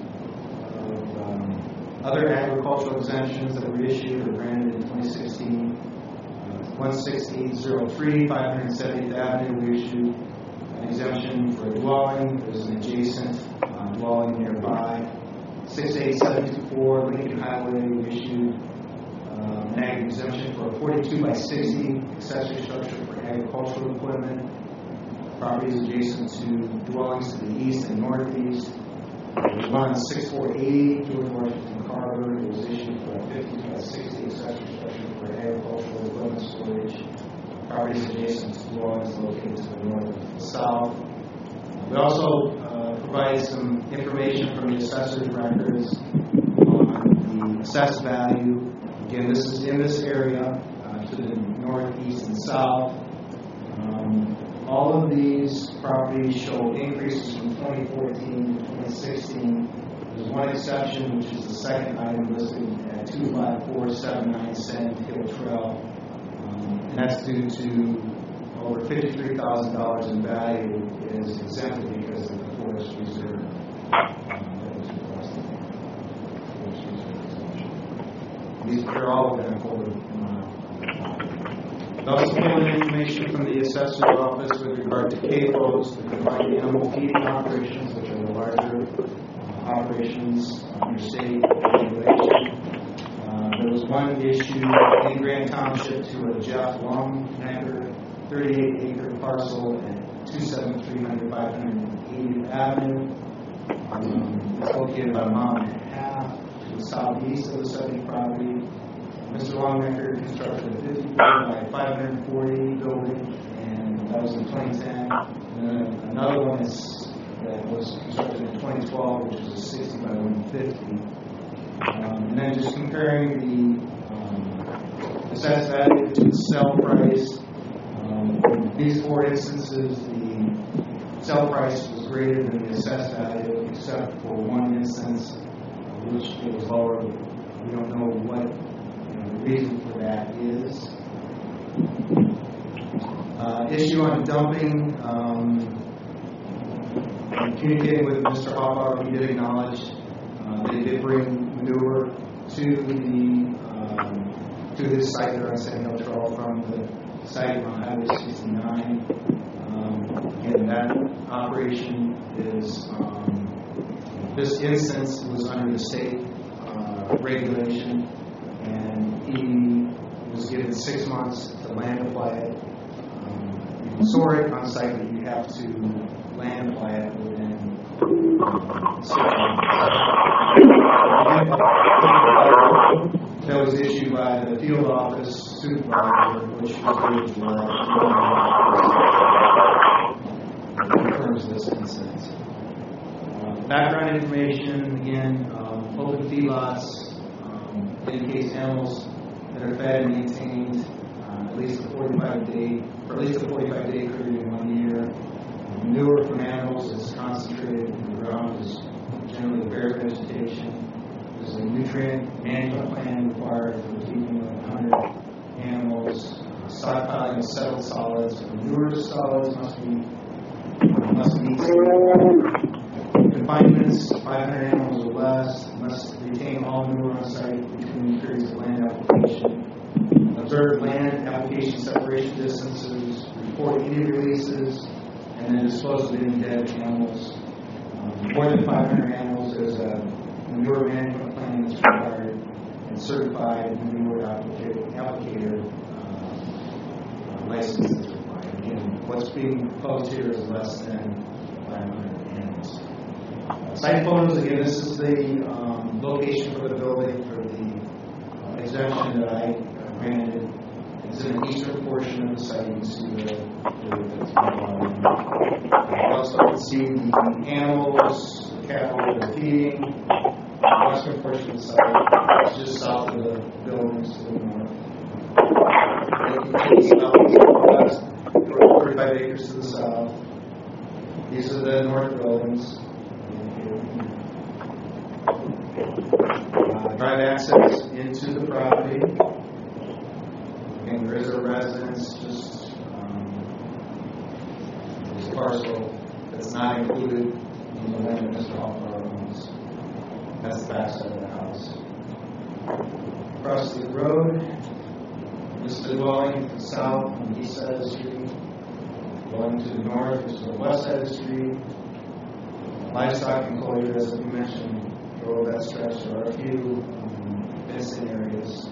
other agricultural exemptions that were issued or granted in 2016, 16803, 570th Avenue, we issued an exemption for a dwelling. There's an adjacent dwelling nearby. 68724 Lincoln Highway, we issued an ag exemption for a 42 by 60 accessory structure for agricultural equipment. Properties adjacent to dwellings to the east and northeast. There's one on 6480 George Washington Carver. It was issued for a 50 by 60 accessory structure for agricultural equipment storage. Properties adjacent to dwellings located to the north and the south. We also provided some information from the assessor's records on the assessed value. Again, this is in this area to the north, east, and south. All of these properties show increases from 2014 to 2016. There's one exception, which is the second item listed at 25479 Sand Hill Trail. And that's due to over $53,000 in value is exempted because of the forest reserve. These are all within a quarter mile. Also, information from the assessor's office with regard to CAFOs, the combined animal feeding operations, which are the larger operations under state regulation. There was one issue in Grand Township to a Jeff Longnecker 38-acre parcel at 27300 580th Avenue. It's located about a mile and a half to the southeast of the subject property. Mr. Longnecker constructed a 54 by 540 building, and that was in 2010. And then another one that was constructed in 2012, which was a 60 by 150. And then just comparing the assessed value to the sell price. In these four instances, the sell price was greater than the assessed value, except for one instance, which it was lower. We don't know what the reason for that is. Issue on dumping. Communicating with Mr. Hoffbauer, he did acknowledge they did bring manure to his site there on Sand Hill Trail from the site on Highway 69. And that operation is, this instance was under the state regulation, and he was given 6 months to land apply it. You can store it on site, but you have to land apply it within 6 months. That was issued by the field office supervisor, which was confirms this instance. Background information, again, open feedlots indicates animals that are fed and maintained at least a 45-day period in 1 year. Manure from animals is concentrated in the ground, is generally bare vegetation. There's a nutrient management plan required for the keeping of 100 animals. Stockpiling of settled solids. Manure solids must meet confinements, 500 animals or less. Must retain all manure on site between periods of land application. Observe land application separation distances. Report any releases, and then dispose of any dead animals. More than 500 animals, there's a manure management plan that's required, and certified manure applicator license is required. Again, what's being proposed here is less than 500 animals. Site photos, again, this is the location for the building for the exemption that I granted. It's in the eastern portion of the site. You can see the you also can see the animals, the cattle, the feeding. The western portion of the site is just south of the buildings to the north. West, 45 acres to the south. These are the north buildings. drive access into the property. And there is a residence just there's a parcel that's not included in the land that Mr. Hoffman owns. That's the back side of the house. Across the road, this is the dwelling to the south on the east side of the street. Dwelling to the north, this is the west side of the street. Livestock enclosure, as we mentioned, drove that stretch. There are a few fenced-in areas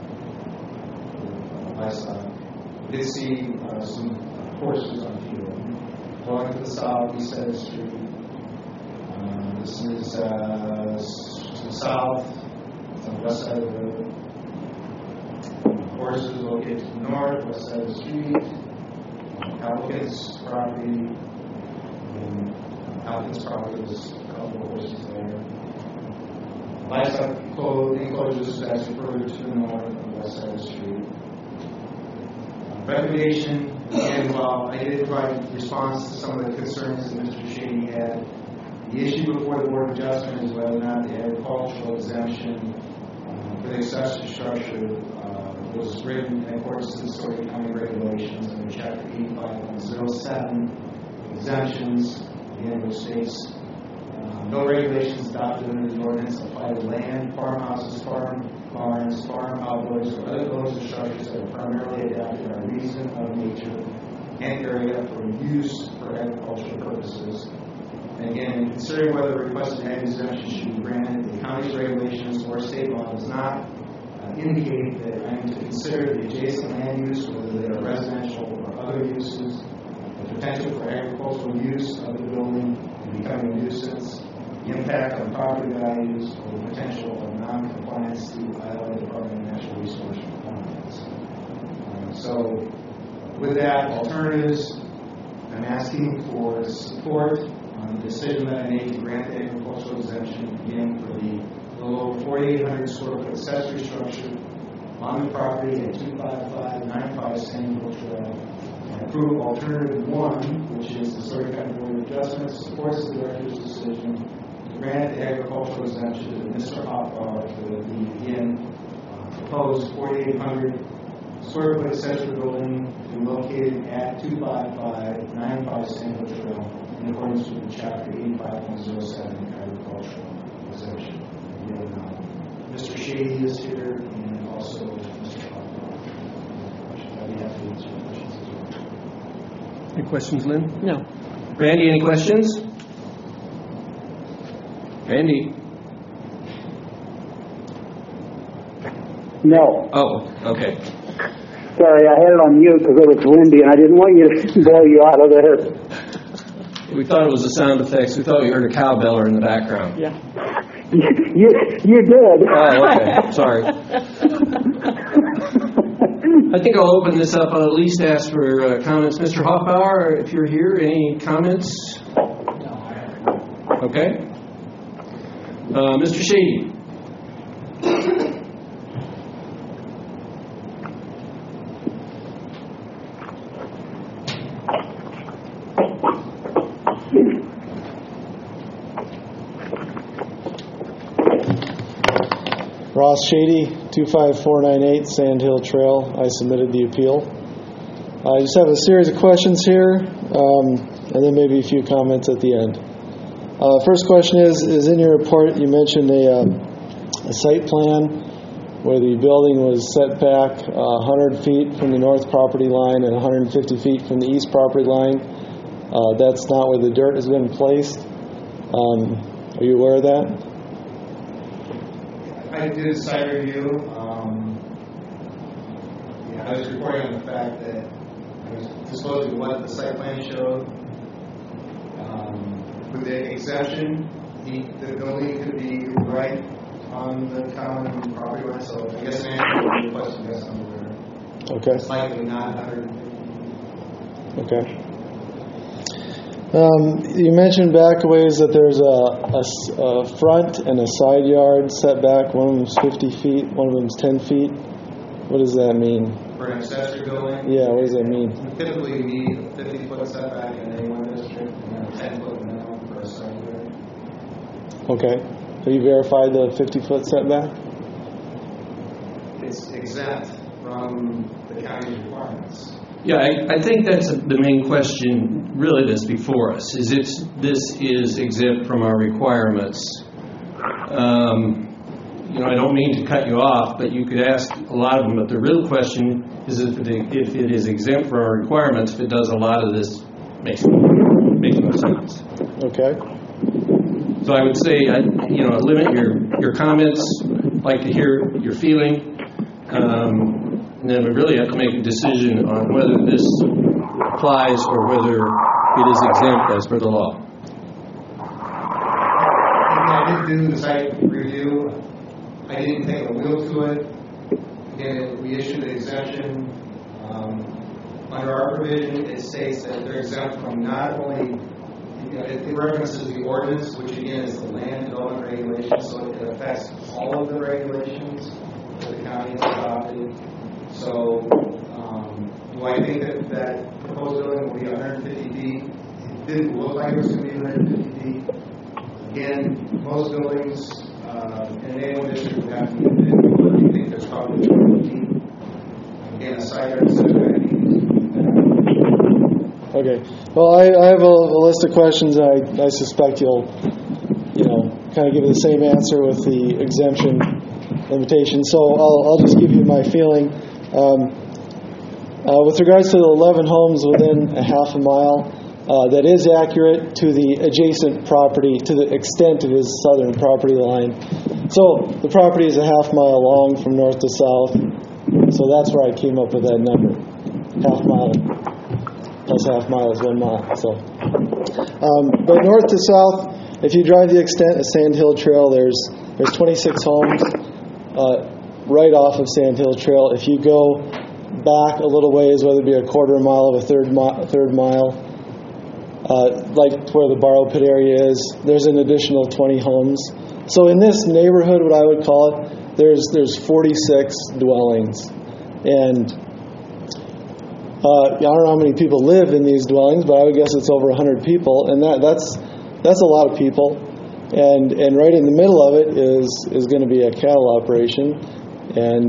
with livestock. We did see some horses on field. Dwelling to the south, east side of the street. This is to the south, it's on the west side of the road. Horses located to the north, west side of the street. Applicant's property. Applicant's property, there's a couple of horses there. Livestock enclosures is actually further to the north on the west side of the street. Recommendation, again, while I did provide response to some of the concerns that Mr. Shady had, the issue before the Board of Adjustment is whether or not the agricultural exemption for the accessory structure was written in accordance to the Story County regulations under Chapter 85.07 exemptions, again, which states no regulations adopted under the ordinance apply to land, farmhouses, farm barns, farm outbuildings, or other buildings or structures that are primarily adapted by reason of nature and area for use for agricultural purposes. And again, considering whether the requested ag exemption should be granted, the county's regulations or state law does not indicate that I am to consider the adjacent land use, whether they are residential or other uses, the potential for agricultural use of the building and becoming a nuisance, the impact on property values, or the potential of non-compliance to Iowa Department of Natural Resource requirements. So, with that, alternatives, I'm asking for support on the decision that I made to grant the agricultural exemption, again, for the little over 4,800 square foot accessory structure on the property at 25595 Sandy Hill Trail. And approve alternative 1, which is the Story County Board of Adjustment, supports the director's decision to grant the agricultural exemption to Mr. Hoffbauer for the, again, proposed 4,800 square foot accessory building to be located at 25595 Sandy Hill Trail in accordance with the Chapter 85.07 agricultural exemption. Mr. Shady is here, and also Mr. Hoffbauer. I'd be happy to answer your questions as well. Any questions, Lynn? No. Randy, any questions? Randy? No. Oh, okay. Sorry, I had it on mute because it was windy and I didn't want you to blow you out of there. We thought it was the sound effects. We thought you heard a cowbeller in the background. Yeah. You did. Oh, okay. Sorry. I think I'll open this up. I'll at least ask for comments. Mr. Hoffbauer, if you're here, any comments? Okay. Mr. Shady. Ross Shady, 25498 Sand Hill Trail. I submitted the appeal. I just have a series of questions here, and then maybe a few comments at the end. First question is in your report you mentioned a site plan where the building was set back 100 feet from the north property line and 150 feet from the east property line. That's not where the dirt has been placed. Are you aware of that? I did a site review. I was reporting on the fact that I was disclosing what the site plan showed. With the exception, the building could be right on the common property line. So I guess an answer to your question, yes, I'm aware. Okay. It's likely not 150. Okay. You mentioned back a ways that there's a front and a side yard setback. One of them's 50 feet, one of them's 10 feet. What does that mean? For an accessory building? Yeah, what does that mean? You typically need a 50-foot setback in any one district and a 10-foot minimum for a side yard. Okay. Have you verified the 50-foot setback? it's exempt from the county's requirements. Yeah, I think that's the main question really that's before us, is this is exempt from our requirements. I don't mean to cut you off, but you could ask a lot of them, but the real question is if it is exempt from our requirements, if it does a lot of this, makes no sense. Okay. So I would say, limit your comments, like to hear your feeling, and then we really have to make a decision on whether this applies or whether it is exempt as per the law. I did do the site review. I didn't take a wheel to it. Again, we issued an exemption. Under our provision, it states that they're exempt from not only, it references the ordinance, which again is the land development regulation, so it affects all of the regulations that the county has adopted. So, do I think that proposed building will be 150 feet? It didn't look like it was going to be 150 feet. Again, most buildings in an A1 district would have to be 50, but I think there's probably 20 feet. Again, a side yard setback. Okay. Well, I have a list of questions. I suspect you'll, kind of give the same answer with the exemption limitation. So I'll just give you my feeling. With regards to the 11 homes within a half a mile, that is accurate to the adjacent property, to the extent of his southern property line. So the property is a half mile long from north to south. So that's where I came up with that number. Half mile plus half mile is 1 mile. So, but north to south, if you drive the extent of Sand Hill Trail, there's 26 homes right off of Sand Hill Trail. If you go back a little ways, whether it be a quarter mile of a third mile, like where the borrow pit area is, there's an additional 20 homes. So in this neighborhood, what I would call it, there's 46 dwellings, and I don't know how many people live in these dwellings, but I would guess it's over 100 people, and that's a lot of people. And right in the middle of it is going to be a cattle operation, and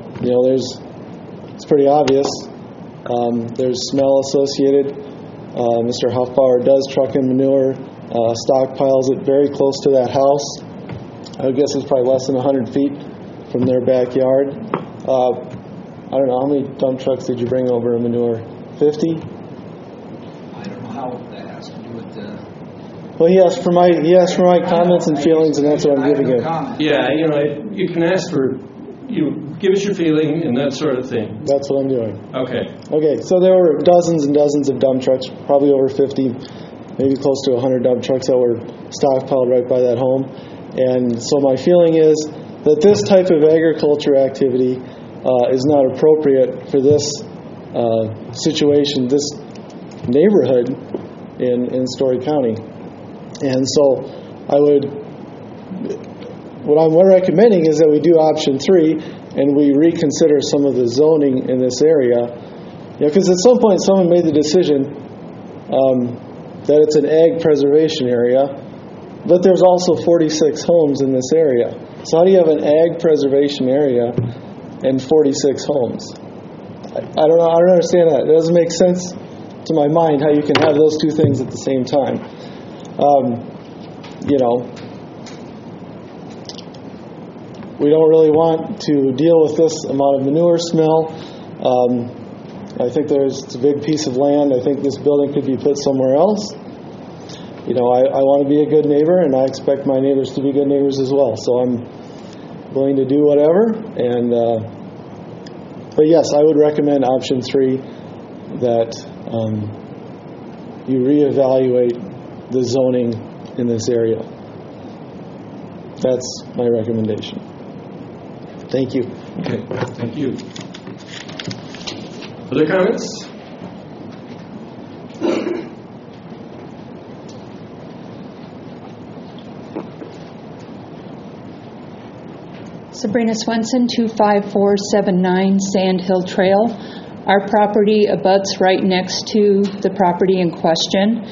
it's pretty obvious. There's smell associated. Mr. Hoffbauer does truck and manure, stockpiles it very close to that house. I would guess it's probably less than 100 feet from their backyard. I don't know, how many dump trucks did you bring over in manure? 50? I don't know how that has to do with the... Well, he asked for my comments and feelings, and that's what I'm giving him. Yeah, you can ask for, give us your feeling and that sort of thing. That's what I'm doing. Okay, so there were dozens and dozens of dump trucks, probably over 50, maybe close to 100 dump trucks that were stockpiled right by that home. And so my feeling is that this type of agriculture activity is not appropriate for this situation, this neighborhood in Story County. And so what I'm recommending is that we do option 3 and we reconsider some of the zoning in this area. Because at some point someone made the decision that it's an ag preservation area, but there's also 46 homes in this area. So how do you have an ag preservation area and 46 homes? I don't know. I don't understand that. It doesn't make sense to my mind how you can have those two things at the same time. We don't really want to deal with this amount of manure smell. I think it's a big piece of land. I think this building could be put somewhere else. I want to be a good neighbor, and I expect my neighbors to be good neighbors as well. So I'm willing to do whatever. But yes, I would recommend option 3, that you reevaluate the zoning in this area. That's my recommendation. Thank you. Okay, thank you. Other comments? Sabrina Swenson, 25479 Sand Hill Trail. Our property abuts right next to the property in question.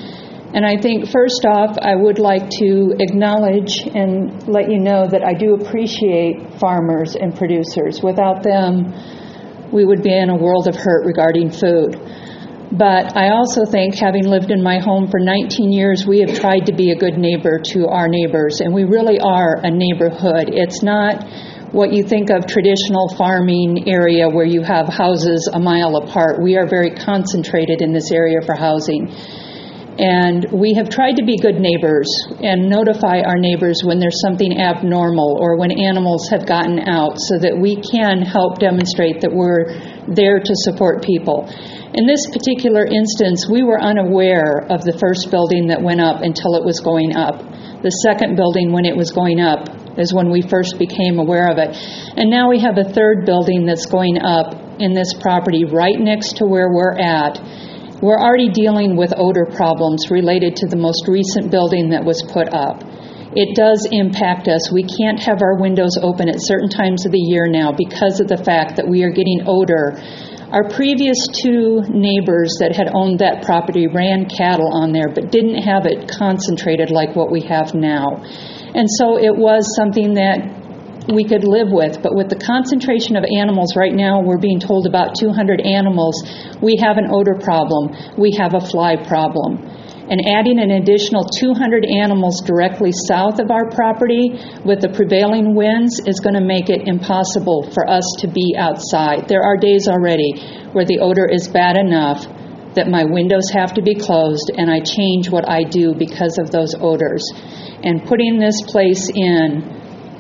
And I think first off, I would like to acknowledge and let you know that I do appreciate farmers and producers. Without them, we would be in a world of hurt regarding food. But I also think, having lived in my home for 19 years, we have tried to be a good neighbor to our neighbors, and we really are a neighborhood. It's not what you think of traditional farming area where you have houses a mile apart. We are very concentrated in this area for housing. And we have tried to be good neighbors and notify our neighbors when there's something abnormal or when animals have gotten out, so that we can help demonstrate that we're there to support people. In this particular instance, we were unaware of the first building that went up until it was going up. The second building, when it was going up, is when we first became aware of it. And now we have a third building that's going up in this property right next to where we're at. We're already dealing with odor problems related to the most recent building that was put up. It does impact us. We can't have our windows open at certain times of the year now because of the fact that we are getting odor. Our previous two neighbors that had owned that property ran cattle on there, but didn't have it concentrated like what we have now. And so it was something that we could live with, but with the concentration of animals right now, we're being told about 200 animals, we have an odor problem, we have a fly problem. And adding an additional 200 animals directly south of our property with the prevailing winds is going to make it impossible for us to be outside. There are days already where the odor is bad enough that my windows have to be closed and I change what I do because of those odors. And putting this place in,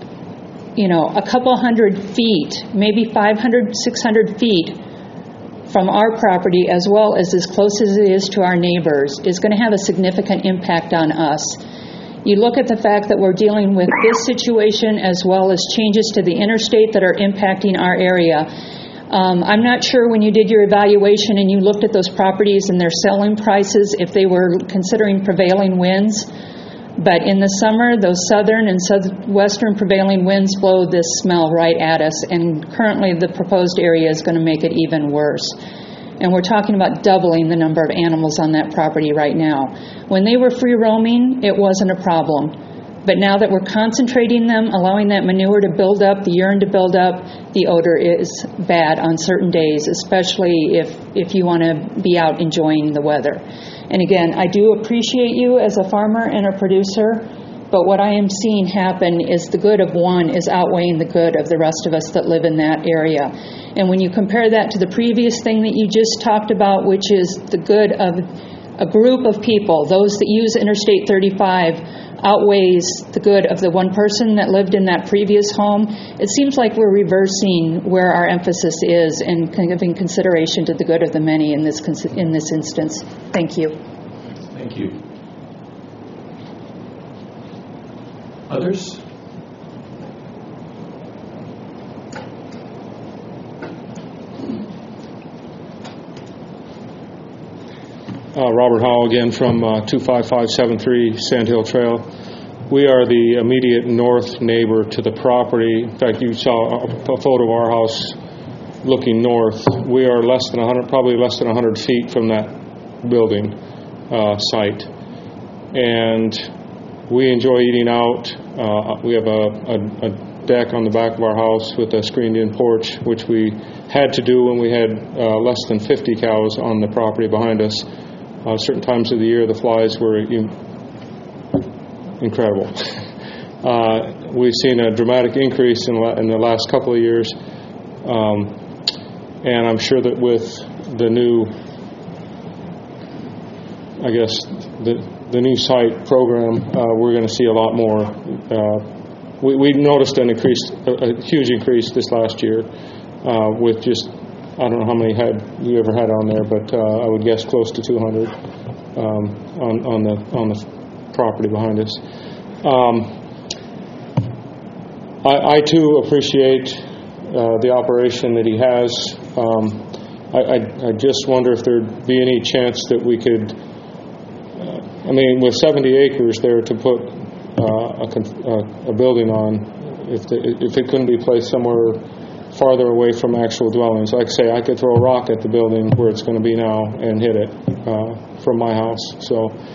a couple hundred feet, maybe 500, 600 feet from our property, as well as close as it is to our neighbors, is going to have a significant impact on us. You look at the fact that we're dealing with this situation as well as changes to the interstate that are impacting our area. I'm not sure when you did your evaluation and you looked at those properties and their selling prices, if they were considering prevailing winds. But in the summer, those southern and southwestern prevailing winds blow this smell right at us, and currently the proposed area is going to make it even worse. And we're talking about doubling the number of animals on that property right now. When they were free roaming, it wasn't a problem. But now that we're concentrating them, allowing that manure to build up, the urine to build up, the odor is bad on certain days, especially if you want to be out enjoying the weather. And again, I do appreciate you as a farmer and a producer, but what I am seeing happen is the good of one is outweighing the good of the rest of us that live in that area. And when you compare that to the previous thing that you just talked about, which is the good of a group of people, those that use Interstate 35, outweighs the good of the one person that lived in that previous home, it seems like we're reversing where our emphasis is and giving consideration to the good of the many in this instance. Thank you. Thank you. Others? Robert Howell again from 25573 Sand Hill Trail. We are the immediate north neighbor to the property. In fact, you saw a photo of our house looking north. We are probably less than 100 feet from that building site. And we enjoy eating out. We have a deck on the back of our house with a screened-in porch, which we had to do when we had less than 50 cows on the property behind us. Certain times of the year, the flies were incredible. We've seen a dramatic increase in the last couple of years, and I'm sure that with the new, the new site program, we're going to see a lot more. We noticed a huge increase this last year with just, I don't know how many you ever had on there, but I would guess close to 200 on the property behind us. I too appreciate the operation that he has. I just wonder if there'd be any chance that we could. With 70 acres there to put a building on, if it couldn't be placed somewhere farther away from actual dwellings. Like I say, I could throw a rock at the building where it's going to be now and hit it from my house. So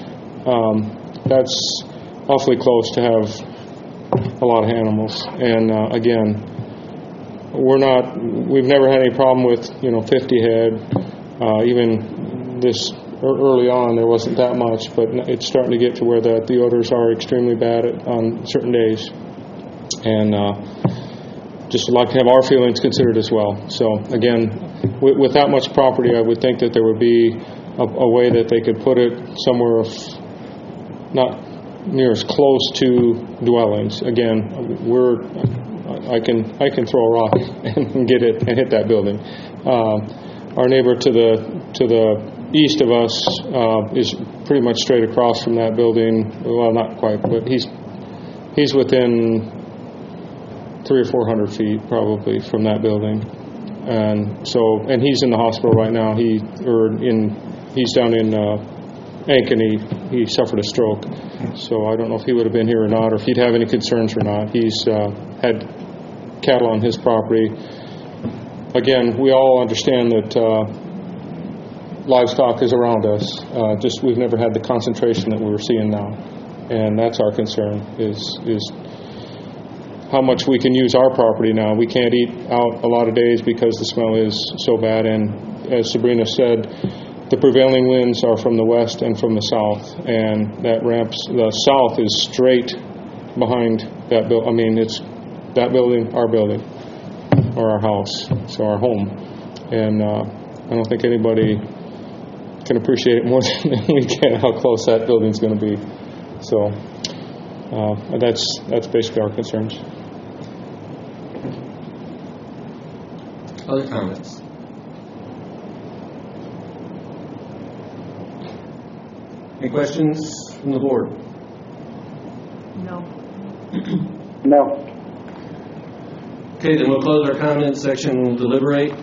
That's awfully close to have a lot of animals. And again, we've never had any problem with 50 head. Even this early on, there wasn't that much, but it's starting to get to where the odors are extremely bad on certain days. And just would like to have our feelings considered as well. So again, with that much property, I would think that there would be a way that they could put it somewhere not near as close to dwellings. Again, I can throw a rock and get it and hit that building. Our neighbor to the east of us is pretty much straight across from that building. Well, not quite, but he's within 300 or 400 feet probably from that building, and he's in the hospital right now. He's down in Ankeny. He suffered a stroke, so I don't know if he would have been here or not, or if he'd have any concerns or not. He's had cattle on his property. Again, we all understand that livestock is around us. Just we've never had the concentration that we're seeing now, and that's our concern. Is how much we can use our property now. We can't eat out a lot of days because the smell is so bad. And as Sabrina said, the prevailing winds are from the west and from the south, and the south is straight behind that building. I mean, it's that building, our building, or our house, so our home. And I don't think anybody can appreciate it more than we can how close that building's going to be. So that's basically our concerns. Other comments? Any questions from the board? No. No. Okay, then we'll close our comment section and we'll deliberate.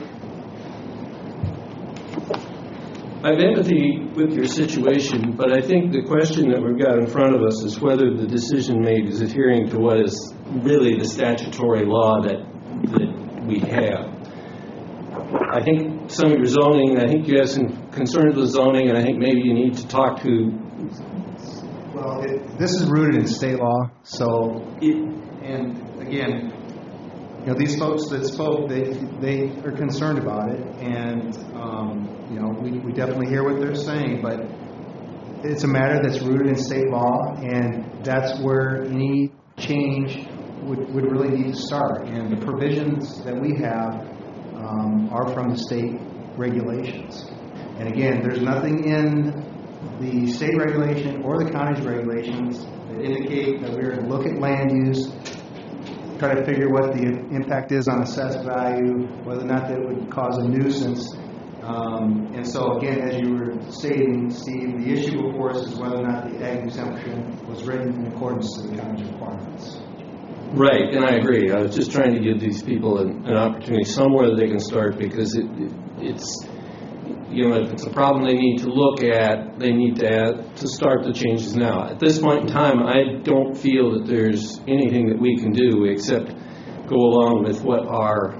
I have empathy with your situation, but I think the question that we've got in front of us is whether the decision made is adhering to what is really the statutory law that we have. I think some of your zoning, I think you have some concerns with zoning, and I think maybe you need to talk to... Well, this is rooted in state law, so, and again, these folks that spoke, they are concerned about it, and, we definitely hear what they're saying, but it's a matter that's rooted in state law, and that's where any change would really need to start. And the provisions that we have are from the state regulations. And again, there's nothing in the state regulation or the county's regulations that indicate that we're going to look at land use, try to figure what the impact is on assessed value, whether or not that would cause a nuisance. And so again, as you were stating, Steve, the issue before us is whether or not the ag exemption was written in accordance to the county's requirements. Right, and I agree. I was just trying to give these people an opportunity somewhere that they can start, because it's if it's a problem they need to look at, they need to start the changes now. At this point in time, I don't feel that there's anything that we can do except go along with what our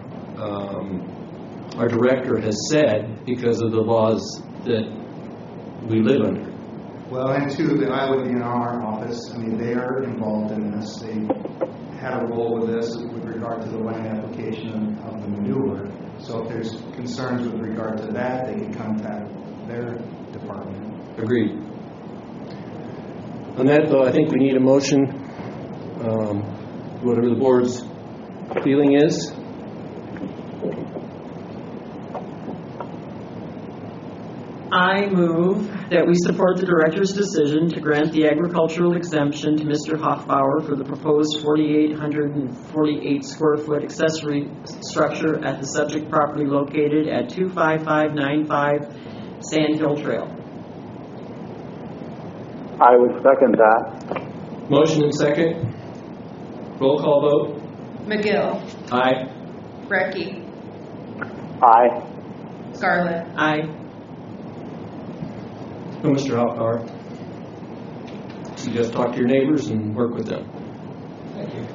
director has said because of the laws that we live under. Well, and too, the Iowa DNR office, they are involved in this. They had a role with this with regard to the land application of the manure. So if there's concerns with regard to that, they can contact their department. Agreed. On that, though, I think we need a motion, whatever the board's feeling is. I move that we support the director's decision to grant the agricultural exemption to Mr. Hoffbauer for the proposed 4,848 square foot accessory structure at the subject property located at 25595 Sand Hill Trail. I would second that. Motion and second. Roll call vote. McGill. Aye. Brecky. Aye. Scarlett. Aye. So, Mr. Hoffbauer, you just talk to your neighbors and work with them. Thank you.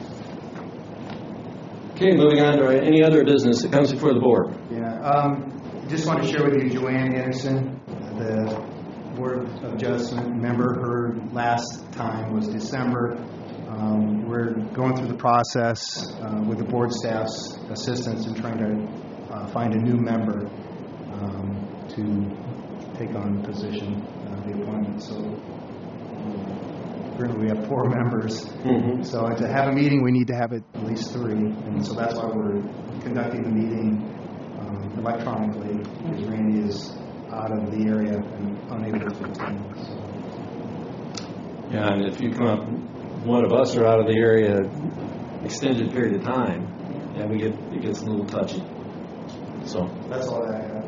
Okay, moving on to any other business that comes before the board. Yeah. just want to share with you Joanne Anderson, the Board of Adjustment member. Her last time was December. We're going through the process with the board staff's assistance and trying to find a new member to take on the position, the appointment. So currently we have 4 members. Mm-hmm. So to have a meeting, we need to have at least 3. And so that's why we're conducting the meeting electronically, because Randy is out of the area and unable to attend. So. Yeah, and if you come up, one of us are out of the area extended period of time, and it gets a little touchy. So that's all I have.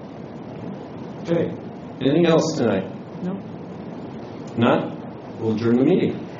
Okay. Anything else tonight? No. Not? We'll adjourn the meeting.